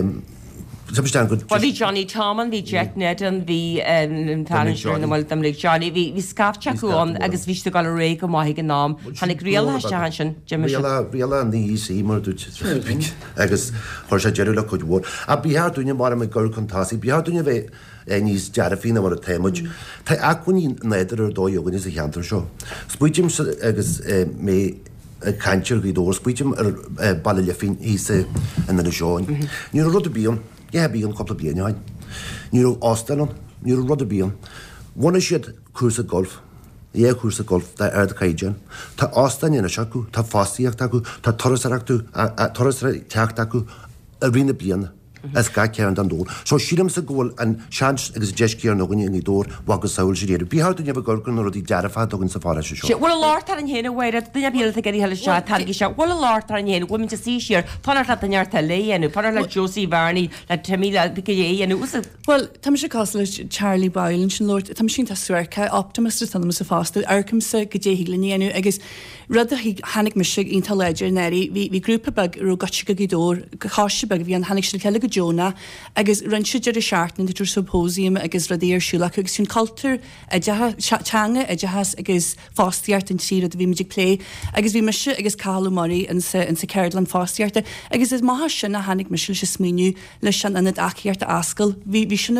Bhí Johnny Tomman, bhí Jack Nedden, bhí talintúir na bhil le Johnny, bhí scafteachúán agus bhíiste gal ré go maithaigh an nám, Channig rialthe sin Riala an níos í mar dút agus chuir sé deú le chud bhór. A bíthar dúine mar me gur chutáí, bíthar dúine bheith níos dearafína mar a téimeid. Tá acuní néidir ar dóoganí sa cheantar seo. Spuidim agus mé cantir í dór spuidim ar bailla le fin ísa in na seáin. Ní rud a bíon bíon coppla blianaáin. Níú ástanan, níú rud a bíon. Bhna siad cuasa golf, cuasa golf de air caiidean. Tá ástainna seacu, tá fástaíocht acu, tá torasachú teach acu a rina bliana. As ga cean an dór. So sílam sa ggóil an seans agus deiscéar nóganí í dór wagus saoil sé réidir. Bíthú neh gorcan rudí dearafá dogann sa fára se seo. Bhfuil látar an héana bhhair duine bíal a geí heile se tarigi se bhfuil látar an héana bhfuil te sí siar panar le anart léanú, panar le Josie Varney le Tamila dhéanú ús. Well, tam sé cos le Charlie Boylan sin Lord, tam sin tá suircha optimist tanm sa fásta arcam sa go déhílaníanú agus rud a hanig me sig ínta leidir neri hí grúpa bag ru gotse go dór, goáiste bag bhí an hanig sin ceile go Jonah agus rinse de seaartnin idir symposium agus radéir siúlach agus sin cultúr teanga has agus fástiart an siad a bhí muidir lé agus bhí meise agus cáú marí in sa Cairlan fástiarta agus is maitha sinna hanig me se smíniu leis an anad achiart a ascail hí sinna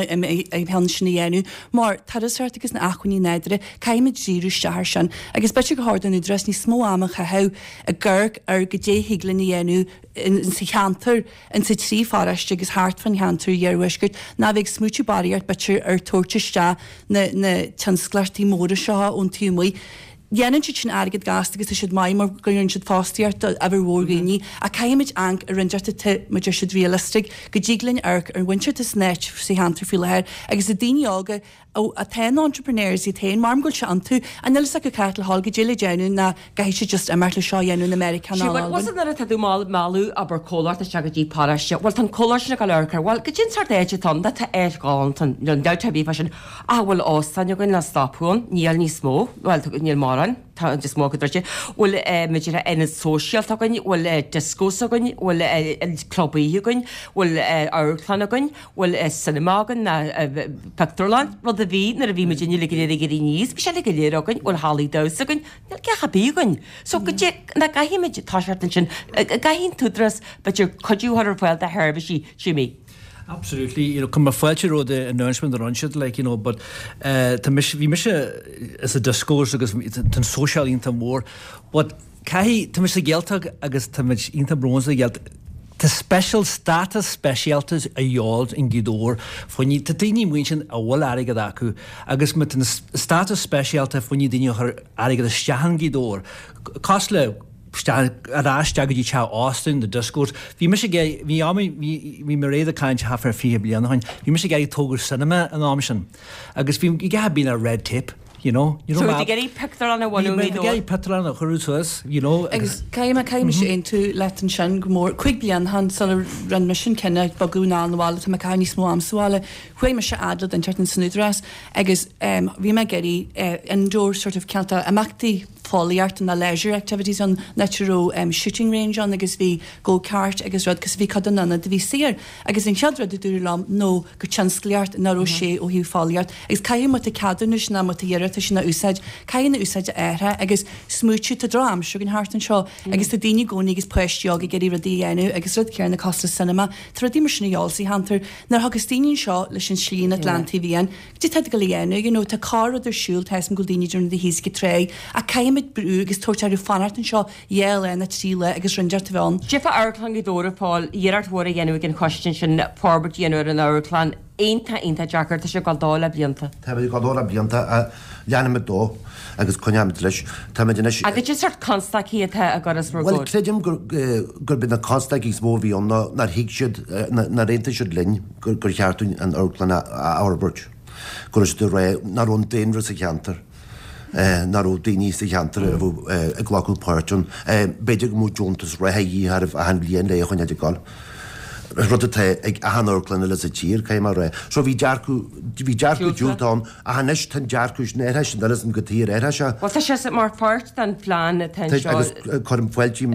pean sinna dhéanú mar tarasart agus na achuní neidre caiimiid díú stehar sin agus bete go hádan i dres ní smó amach a he a ggurg ar go dé higlan dhéanú in sa cheantar in sa trí fáraiste agus háart fan cheantar dhearhuiisgurt ná bheith smúti baríart betir ar tóirteiste na tionsclairtí móra seo ón túmí. Dhéanann si sin agad gas agus siad mai mar goann siad fástiart a bhar mhórgaoní a caiimiid ang a rindearta maidir siad realistic go ddíglann arc ar winseart is net sa hantar fi leir agus a daine ága ó a 10 entrepreneurs í 10 marm goil se antú a nelas a go ceitla hall go déile déanú na gaithí si just amartla seo dhéanú na American Alban. Was na taú máú aber cóláart a se go dtí páiste, bhil tan cóláir sinna go leircar, bhil go dtín sart éide tan de tá gáin tan deuta bhí sin bhfuil ástainne goin le stopún, níl ní smó, bhil níl maran, tá just mó godrate, bhfuil meidir ina social tagann, bhfuil discósagann, bhfuil clubbaí goin, bhfuil airchlanagain, bhfuil cinemagan na Pictorland, a bhí nar a bhí meid le gurí níos, bhí se le go léragann bhfuil hálí dosagann, níl cecha bígann. So go na gaihíimiid táseartan sin gaihín túdras beidir codúthar fáil de theirbh sí mí. Absolutely, come a fáilte ro the announcement around it, but we miss as a discourse agus tan social inta more, but cahi to miss a geltag agus to miss inta bronze gelt. The special status specialties a yard in Gidor when you tini mention a wall ariga daku agus mit status specialty when you dinner her ariga the shahan Gidor costly arastagadi cha Austin the discourse we miss get we marry the kind half for fee blian we miss get togur cinema an option agus we get been a red tape. So you get picture on a one get picture on a us, agus caiime sé into letan sin go mór quick blian han sal ran mission kenne bagúna an wall to mecani smó am swale chuim me se adlad an certain snudras agus vi me geri indoor sort of celta amachti foliart and leisure activities on natural shooting range on agus vi go kart agus rud cos vi cadan anna de vi sér agus in chadra de dúlam no go chanskliart na ro sé ó hiú foliart agus caiim mat cadanus na mat na úsáid caiin na úsáid airthe agus smútiú a drám sugan hart an seo agus tá daine gcónaí agus poistteag geí radíhéanú agus rud cear na Costa Cinema tar dí mar sinna jásaí hantar nar agus daoín seo leis an slín Atlantíhíon dí te go léanú tá cá idir siúil teis go daine dúna de híos go tré a caiimiid brú agus tuairtearú fanart an seo dhéile na tríle agus rindeart bheán. Jifa airclan go dóra Paul dhéarthóra dhéanú gin question sin Forbert dhéanú an airclan Einta Jackar tá se gádála blianta. Tá gádála blianta a leanime dó agus coneamid leis agus just sort constaí a goras ru. Well credim gur bin na constaí smóhí an nar hiig siad na rénta siad linn gur cheartún an airclan a Auerbridge. Gur is ré nar ón déanra sa cheantar. Nar ó daoine sa cheantar a bh a ghlacúil páirtún. Beidir mú Joontas réthaí ar a han blion le chuine de gáil. Rudde ag a hanarclan le a tír caiim mar ré. So bhí dearcú dúltán a hanis tan dearcúis néis an dalas an go tír éire se. Well tá sé mar páirt den plán agus chum foiiltím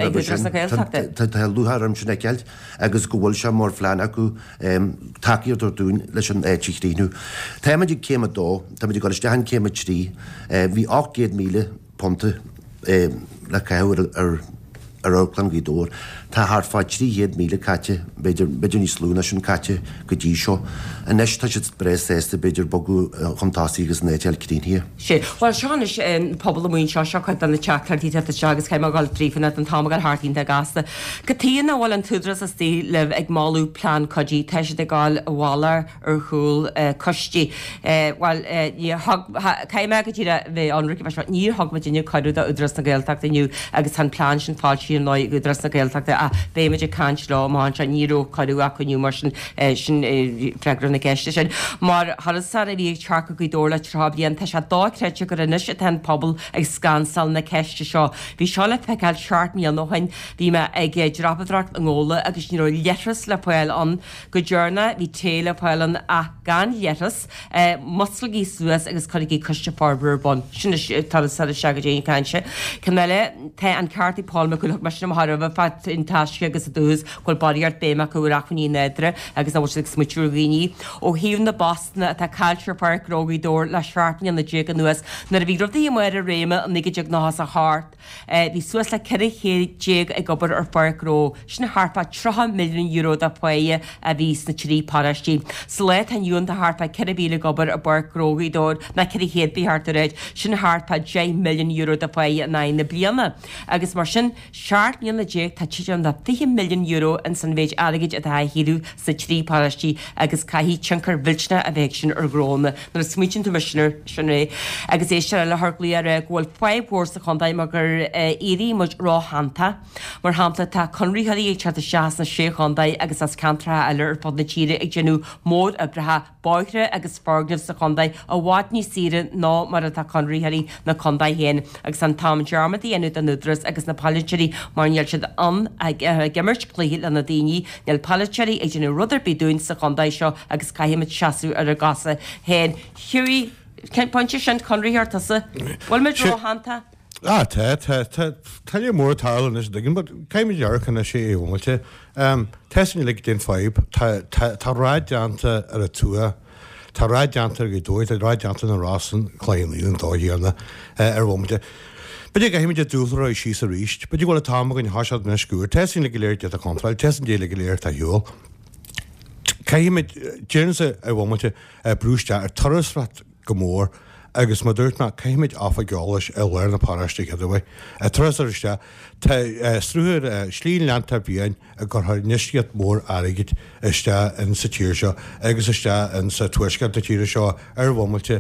tá luharm sinna ceilt agus go bhfuil se mór phláán acu takeíar dún leis an éitichtíú. Táimeid céime dó, tá go istehan céime trí, bhí 800 míle ponta le cehar ar airclan Gidor. Tá hart fá 300 míle caite beidir ní slúna sin caite go dtí seo a neis tá siad bres ésta beidir bogu chumtáí agus néteal cín sé. Well seán is pobl amún seo chuid an na teachtartí te segus caiim gáil trífanna an támagar hartínta gasta. Go tíana bhil an tudras a tí leh ag máú plán codí teisi de gáil bhálar ar chúil costí. Well caiime go tíra bheith anrici bheith ní hagmaidine coidú a udras na gailteachta nniu agus an plán sin fáiltíí an leid udras na gailteachta a béimiidir cant lá má se níró choú a chuniu mar sin fregran na geiste sin. Mar harsa a bhí tearcha go dóla trabíon tá se dáreite go inis a ten pobl ag scansal na ceiste seo. Bhí seo le feiceil seart míí an nóhain bhí me ag drapadracht an ggóla agus ní leras le poil an go dúrna bhí téile poilan a gan leras muslagí suas agus chuigí cuiste farbúr bon. Sinna tal sa se go dé caiinse. Can meile te an cartaí Paul me go mar sin Harbh fat in taisce agus a dús chuil baríart béach chuúachchaní nedre agus bhil smuitiú rií ó híomh na Bosna tá Culture Park Rogaidóir le sharpní an na dé an nuas na a bhí rodaí mar a réime an nig deag náhas a hart. Bhí suas le chéad ag gobar ar Parkró sinna harpa 3 milliún euro a foiie a vís na trí parastí. Sa le an dún a harpa cerbíle gobar a Parkrógaidóir na chéad bí hart a réid sinna harpa 10 milliún euro a foiie na na bliana. Agus mar sin seart níon na déag tá tiidir na 10 milliún euro in san bhéid agaid a híú sa trí parastí agus caihí tinkar vilsna a bheith sin ar gróna na smítin tumissioner sin ré agus é se le harglí ar ghfuil foihór sa chundaim agur éí mu rá hananta mar hamta tá conríthaí ag chat a seaas na sé chundaid agus as cantra eile ar fod na tíre ag genú mód a bretha báithre agus spágnamh sa chundaid a bhád ní sire ná mar atá conríthaí na chundaid héin agus an Tom Jarmady enú an nudras agus na Pallichery mar neall siad an ag gimmert cléil an na daoine neall Pallichery ag genú rudar bidún sa chundaid seo agus caiimiid seaasú ar a gasa héin. Hughie, ceint pointse sin conríthaart asa bhfuil me rá hananta? Tá mór tálan is dagin, but caiimi dearchan na sé éhailte. Tesan le den fáib tá ráideanta ar a tua, tá ráideanta go dóid a ráideanta na rásan chléanaí an dáhéanna ar bhhaite. Beidir go himiide dúlra í síos a ríist, beidir bhil tá gon háisiad na scúr, tesan le léir de a contrail, tesan dé le léir a hiúil. Caiimiid déanasa a bhhaite brúiste ar tarrasrat go mór agus má dúirtna caiimiid áfa geálas a leir na páiste a bh. Trasariste tá strúthir slín leanta bíon a gur níosciad mór aigeid iste in sa tíir seo agus iste in sa tuisce de tíir seo ar bhmailte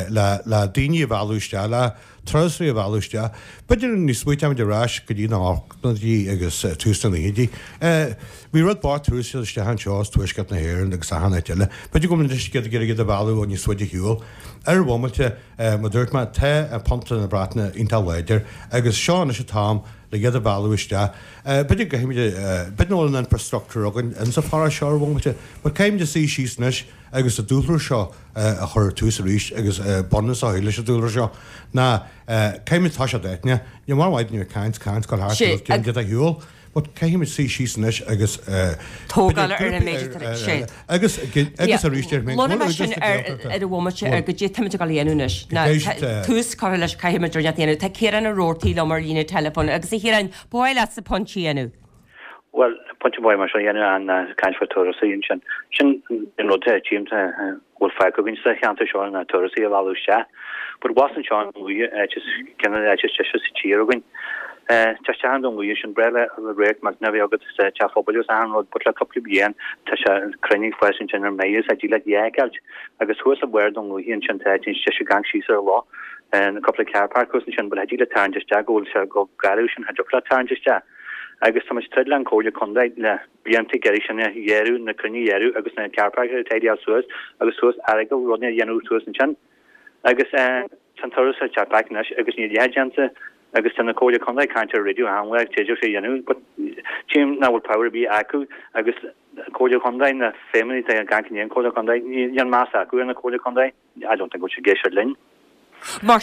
le daoine bhúiste le trasraí a bhúiste, beidir níos muoite de ráis go dtí náí agus tústan édí. Bhí rud bar túsil iste an seás tuisce na hhéir agus a hanna teile, beidir go isce a bhú ó ní suide hiúil ar bhmailte má dúirt me the a ponta na bratna intalhaidir agus seán is tám le géad a bhúiste. Beidir go bedóil an infrastructúr agan in sa fara seár bhmailte, mar céim de sí sísnis agus a dúlú seo a chur tús a ríis agus bonnas a leis a dúlra seo. Na céimi tá se déitne, ne mar maidní caiint go háid a hiúil, céimi sí sísnis agus tógáil ar na méidir sé. Agus a ríistir mé. Lona sin ar a bhmate ar go dtí tamidir galíanúnis. Tús cho leis caiimidir neanú, Tá céan a rótaí le mar lína telefón, agus i chéan báil sa pontíanú. Well, punch boy mar yana an kind for tourism sin in rote teamta will fight against the counter showing a tourism evaluation but wasn't Sean we just can just cheer again just hand on we should brella the rate magnavi agat cha fobulus an but a couple of yen tasha craning question general mayors I like yeah gal agus who's a word on we in chanta just gang she's a law and a couple of car park question but I did a time just go graduation had a time just agus tá studlan cóide condaid le bíanta gerisina dhéú na cruní dhéú agus na carpaig taidir suas agus suas agil rodna dhéanú suas an chan agus santoras a charpagnas agus ní dhéanta agus tanna cóide condaid cantar radio anle teidir sé dhéanú but team na bhfuil power bí acu agus cóide condaid na family a gancinnéon cóide condaid dhéan más acu na cóide condaid I don't think go sé géisiir linn. Tá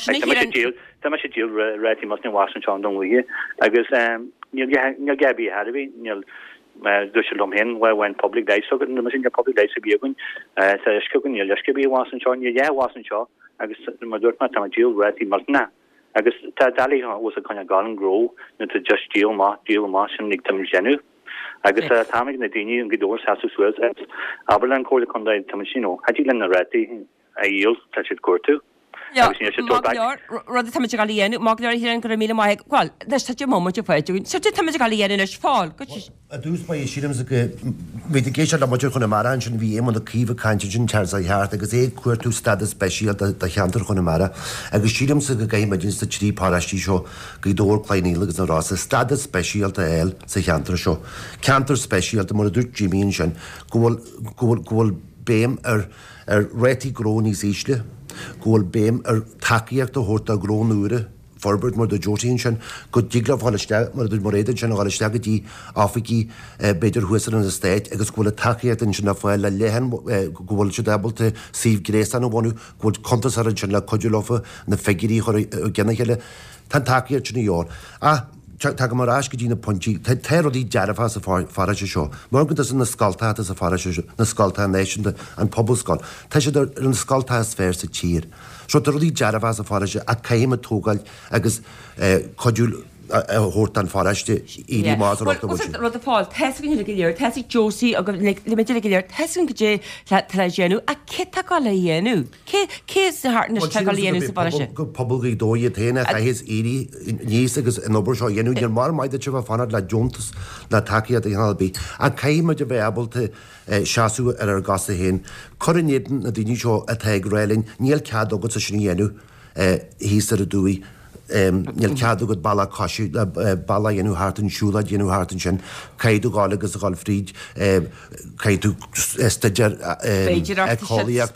sé díal réití mas na Washington don bhuiige agus níl gabbí hadbí níl dúisiil dom hen bhhain public day so na sin public day sa bíagann sa iscugann níl leiscebí Washington ní Washington agus mar dúirt má tá díal réití marna agus tá dalí was a chuine galan gró na tá just díal má sin nig tam genú agus táig na daine an godóir hasú suas Aberlin cóla condaid tam sin hadí le na réití a díal tá siad cuatú. Rud tam galíanú má hir an go mí maiáil leis tá móid féidirún, Su tam galíanú leis fáil. A dús mai sílim bhí géisiir le muidir chuna mar an sin bhí émon cíomh caiinte sin tear a heart agus é cuairtú stad speisial de cheantar chuna mara agus sílim sa go gaim dinn sa trí párastí seo go dóir chléíla agus an rá sa stad speisialta eil sa cheantar seo. Ceantar speisialta mar a dúirt Jimmíon sin gohfuil béim ar réití gróní sísle. Góil béim ar takeíocht a thuirta grónúre forbert mar do Jotín sin go digla bháiste mar dú moréidir sin gáiste agtí áfaí beidir huiar an State agus ghfuil takeíocht in sin na fáil le lehan gohfuil se dabalta síh grééis an bhhaú ghfuil contas ar an sin le coidirlofa na feigurí chu gannachéile tan takeíocht sin jór. tá go marrás go dtína pontí teí dearfá sa farise seo. Morgan is na scaltá a farise na scaltá nation an poblscoil. Tá sé an scaltá sfér sa tír. Seo rudí dearfá a farise a céime tógáil agus codúil hort an fariste í má rud aá tesin le léir teí Josie a limited le léir tesin go dé géanú a cé go le dhéanú. Cé hána te léanú sa fariste. Go poblgaí dóí téine a hés éí níos agus an obair seo dhéanú ar mar maidide se bh fanad le Jotas le takeíad i halbí a céime de bhébalta seaú ar gasa héin. Chonéan na daoine seo a teag réling níl cead agad sa sinna dhéanú híos ar a dúí. Níl ceadú go balla cosisiú balla dhéanú hátain siúla dhéanú hátain sin caiadú gála agus a gáil fríd caiadú staidir choíach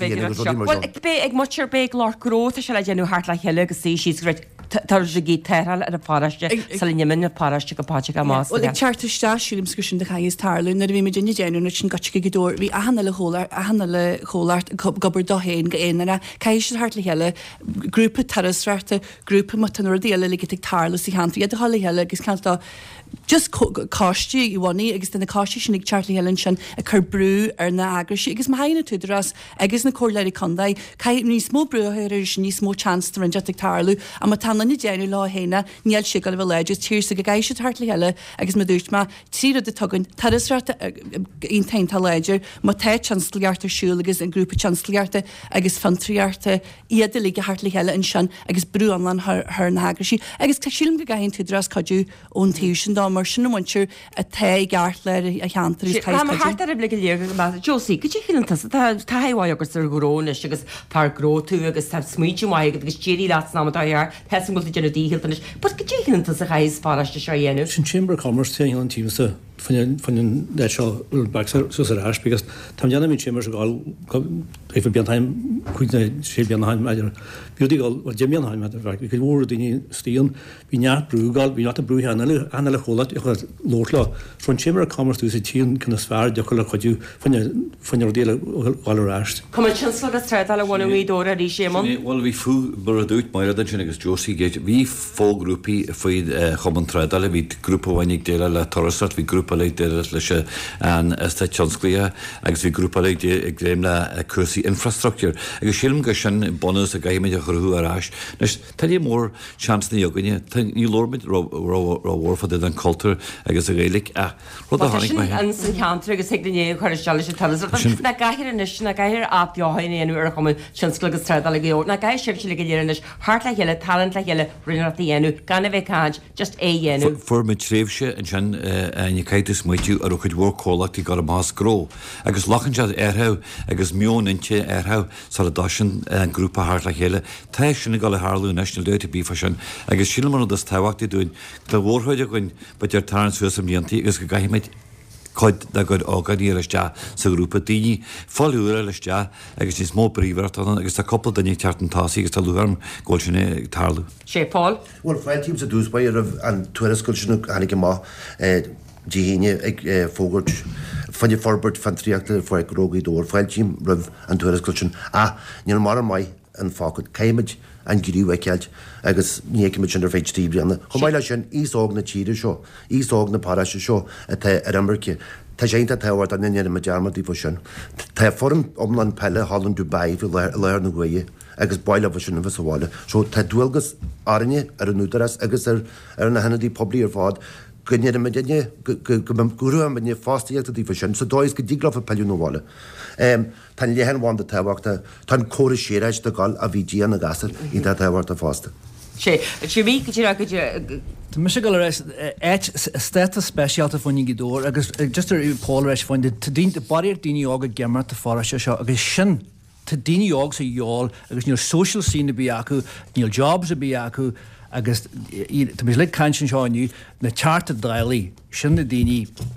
bé ag muir bé láró se le déanú háart le heile agus sí síos tar sé gé teil ar a páiste sa nemin na páiste go páte go más. ag charttetáisiúlim scusin de chaéis tarlún, na bhí me déine déanú sin gaci go dúir hí ahanana le hólar ahanana le chóláart gobar dohéin go éanaine caiisi hart le heile grúpa tarrasreachta grúpa mat an déile le ag tarla í hananta iad a hall heile agus cantá just cáistí i bhhaí agus duna cáistí sin ag Charlie Helen sin a chur brú ar na agraisi agus haine túidirras agus na cóirleirí condaid cai níos mó brúthir sin níos mó chanstar an jetig tarlú a má tanna na déanú lá héine níl si go bh leidir tíir sa go gaiisi tartla heile agus me dúirt má tíad a tugann tarrasreachta on tain tal leidir má te chanceliarta siúla agus an grúpa chanceliarta agus fantriarta iad a líige hartla heile an sin agus brú anlan th na agraisi agus tá sílim go gaiinn túidirras cadú ón tíúsin dá mar sin muintir a te gart le a cheantarí hart ar bli léir Josie go chéanta táhaid agus ar goróna agus pargró tú agus tá smuitiú mai agus tíí lá ná ar te mu genu díhiltanis, bud go chéanta a chais páiste se dhéanú. Sin Chamber of Commerce te an tíimsa fan seo ás begus tam deanna mí Chamber gáil éfa beantheim chuine sé beanhaim idir buúdíáil a déimianhaim go bhór daoine stíon hí neart brúgáil hí a brú anna le chola lóla fan Chamber of Commerce tú sé tíon cinna sfeir de le chuidú fanir déile gáilráist. Com tinsla a tre a bhna mídó a rí séman? Well hí fú bar a dút mar sin agus Josie géit hí fógrúpi faoid choman tredal hí grúpahhainnig déile le torrasat hí grúpa le déile leis an sta tionsclia agus hí grúpa le ag réim le cuasaí infrastructure agus sílim go sin bonus a gaiimiid a churthú arás. Nes tá mór chans na jogaine ní lormid ráhórfad an cultúr agus a rélik rud a hánig an san cheantar agus heagné chuirteile sé tal na gaiir inis na gaiir apbeáhaine ar chum tinsclagus tredal le géor na gaiir siir le léirnis hart le heile talent le heile rinneí dhéanú ganna bheith cáid just é dhéanú. Formid tréimhse an sin caiú smuitiú ar chuid bhór cólachtí go más gró. agus lachansead airtheh agus mionninte airtheh sa a dasin an grúpa hart le chéile tá sinna go le Harlú National Duty Bífa sin agus sílamar das táhachttaí dúin le bhórthide chuin be ar tarn suasam líontaí agus go gaiimiid chuid de go ágadí leiste sa grúpa daoine fáúra leiste agus níos mó bríomhar agus tá coppla daine teartantáí agus tá luharm gáil sinna tarlú. sé Paul? Well fáiltím sa dúspa ar an tuairascoil sinna hanig má díhíine ag fógurt fanne forbert fan tríachta foiag rógaí dór fáiltím rih an tuairascoil sin níl mar mai an fágad caiimiid an gurú ceilt agus níimiid sin ar féid tíbrianna. Chomáile sin íság na tíide seo, íság na páise seo ar Americe. Tá sénta tehhar an inéar me dearmadí fu sin. Tá form omlan pelle hallan Dubai fi leir na gcuige agus bailile bh sin a bhesáile. Seo tá dúilgus áine ar an núdaras agus ar na henadí poblí ar fád gonne me déine goú me fástaíachta dí sin, so dóis go ddígraf a peú nóháile. Tá lehanháin de tehachta tá córa séréis de gáil a bhí díana na gasar í tá tehhart a fásta. sé bhí go Tá mu go éit stéta speisialta fannig dór agus just ar Pauléis foin de barir daoine ága gemar a fára seo agus sin tá daoine ág sa dheáil agus níor social sína bí acu, níl jobs a bí acu agus tá mis le caiin sin seáinniu na charta dailí sin na daoine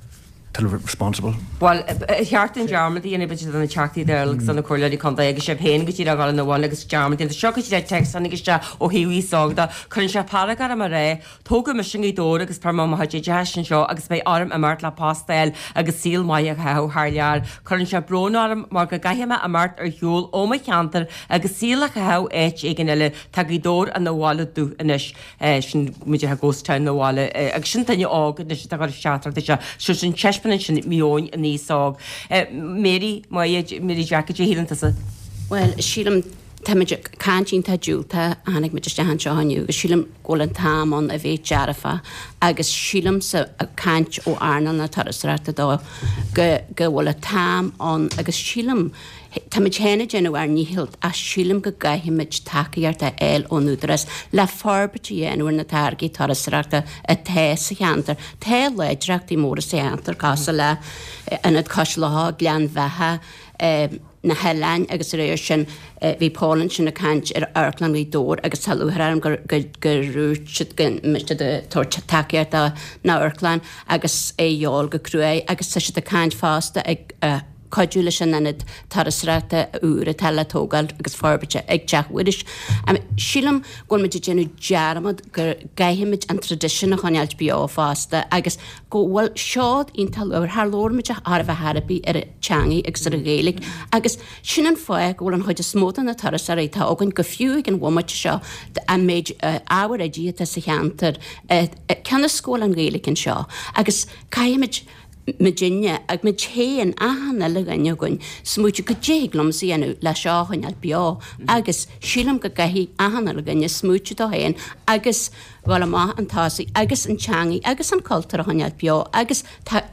responsible. Well, cheart in Germany and bit an chatí there sanna choirí chu agus sé féin gotí a gáil bháin agus Germany the seo le text an gus ó hií sagda chun se paragar am ré tóga me sin dó agus per má haid dean seo agus bei arm a mart le pastel agus síl mai a thlear chun se brnarm mar go gaiime a mart ar hiúil ó mai cheantar agus síla a éit igen eile tag í dór an nóháile dú inis sin muidir ha ggóstein nóháile agus sin taine ágad na a seatar se sin chespan sin mióin a níoság. Mary Mary Jacket híanta. Well, sílam tamidir cáintín tá dúta anig me dehan seáinniu, gus sílam ggólan támón a bhéh dearafa agus sílam sa a cáint ó airna na tarrasráta dó go bhfuil a tám an agus sílam Táid chéna déanú ar níhilt a sílam go gaiimiid takeíart a eil ónúdras le forbetí dhéanúir na targaí tarrasráta a té sa cheantar. Té leidirachtaí móra sa cheantar casa le inad cos lethá glean bheitthe na heláin agus réir sin bhí Pálan sin na cant ar Airlan í dór agus talúthram gur rúid meiste de tuairte takeíart na Airlan agus é dheol go crué agus sa si a cant fásta ag Codúla sin anad tarrasráta úra talatógal agus forbete ag deachhuiiris. Sílam gon meid genú dearamad gur gaiimiid an tradiisisin a chuinealt beá fásta agus go bhfuil seád on talúir th lórmide ar bheith Harapí ar teangaí agus ar a géalaigh agus sin an foiag bhfuil an chuide smóta na tarrasarí tá ágann go fiú an bhhaid seo a méid áhar a díata sa cheantar cena scóil an géalaigh seo agus caiimiid Virginia ag me chéan ahanana le ganne goin smúte go déglam síanú le seáhain al beá agus sílam go gaihí ahanana le ganne smúte do héin agus bhil má an tásaí agus an teangaí agus an cultúra hain al beá agus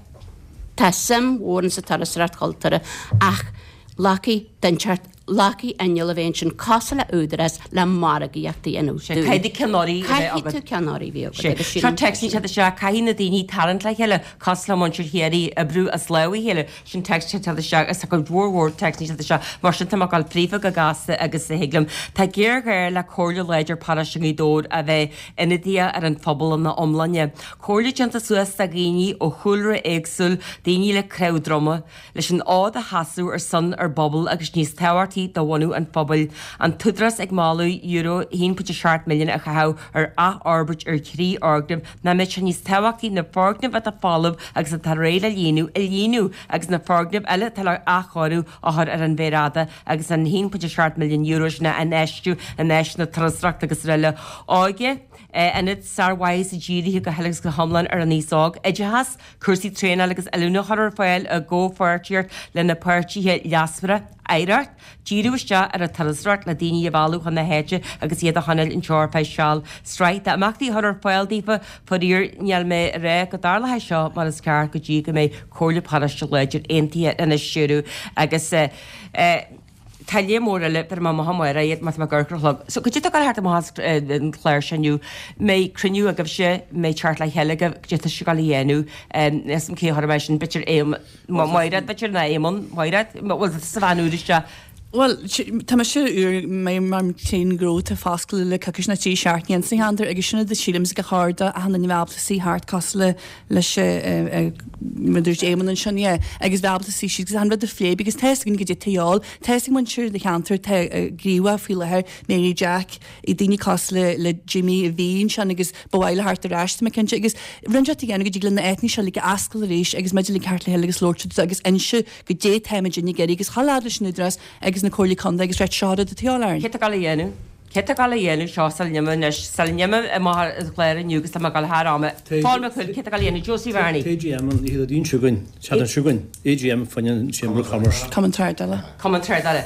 tá sim hóran sa tarrasrát cultúra ach laci denseart Lucky and Yellovian Castle Udras, La Maragaí and Usha. Kaidi Canori, Canori, texting at the shack, Kaina Dini, talent like Hella, Castle Moncher Hieri, a brew a slowy Hella, she texted to the shack, a second war texting at the shack, Marshall Tamakal Priva Gagasta, Agus the Higlum, Tagir, La Cordia Ledger, Parashingi Dod, Ave, Enidia, and Fubble on the Omlanya. Cordia Chanta Suestagini, O Hulra Exul, Dini le crowd drummer, listen all the Hasu or Sun or Bubble, Agnes Tower. Da wanu an fphobal an tudras ag málu euro 1.7 million a chaá ar a orbit ar 3 orgrim na mit sin níos tehachtí na forgnib a fálamh agus an tar réile líú agus na forgnib eile tal a choú áthir ar an bhéráda agus an 1.7 million euros na an eistú an eis na trasracht agus riile áige and it's sarwise Giri go Helix go Homlan ar an níosag. Edehas cursaí tréna agus eúna choir fáil a go fortíir le na páirtí leasfra Eirart, Gíúiste ar a tarrasrát le daoine a bhú chun na héide agus iad a hanil in teorpa seáil Streit a amachtaí thuir fáildífa fuír neal mé ré go darlathe seo mar is cear go dtí go mé cóla paraiste leidir aontaí ina siúrú agus Talia mór a lip ar má hamáir a iad mat gurcrlog. So go dtí hart más chléir sinniu mé cruniú a gah sé mé teart le heile dtí se galíhéú nesam cí mééis sin bitir mairad bitir na émon mairad bhfuil sa bhanúiste. Well, tá se úr mé mar clean growth a fáscail le cagus na tí seaartníon sa handar agus sinna de sílims go cháda a hanna bhebla sí hart cosla leis muidir éman an sinné agus bhebla sí si an de flé, agus testing go dtí teáil, testing man siúr de cheantar gríha fi lethir Mary Jack I daoine cosla le Jimmy a bhíon se agus bhile hart a reiste me cinnte agus rinne gan go dtí le na etní se le ascail rééis agus meidir le ceart le agus lóirte agus inse go dé téimeid geirí agus chaláda sinúdras agus na cóirlaí conda agus réit seáda de teáir. Cé gal dhéanú? Cé gal dhéanú seo salnimime salnimime mar chléir nniugus tá gal háráme. Fáilme chuil cé gal dhéanú Josie Varney. AGM an hí dín siúgain, se an siúgain. AGM fanin siimbrú chamars. Commentair dala. Commentair dala.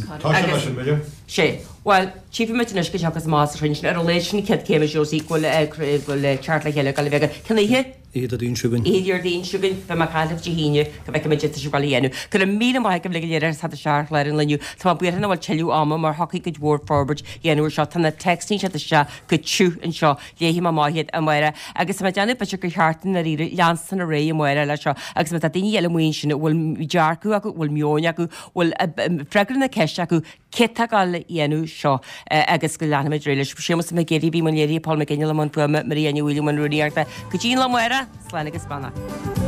sé. Well, Chief Mitnish go seachas más rin ar relation ced céime Josie goil chartla heile gal vega. Can I hit? Iad a dín siúgain. Iad dín siúgain fe mar chaileh híine go bheith me se galíhéú. Cur mí mai go le léir sa a seach leir an leniu. Tá buir bhil teú am mar hoí go dhór forbert dhéanúir seo tanna textní se se go tú an seo léhí máhiad a muire. agus me deanna be go cheartan a ríre leanstan a ré muire le seo, agus me daine eile muon sinna bhfuil dearcú acu bhfuil mion acu bhfuil freigur na ceiste acu ceta gal dhéanú seo agus go leanna réile. Sémas me géirí bhí man léirí Paul McGinnill man fu maríanú bhfuil man ruíarta. Go dín le muire, Sláine agus Spanna.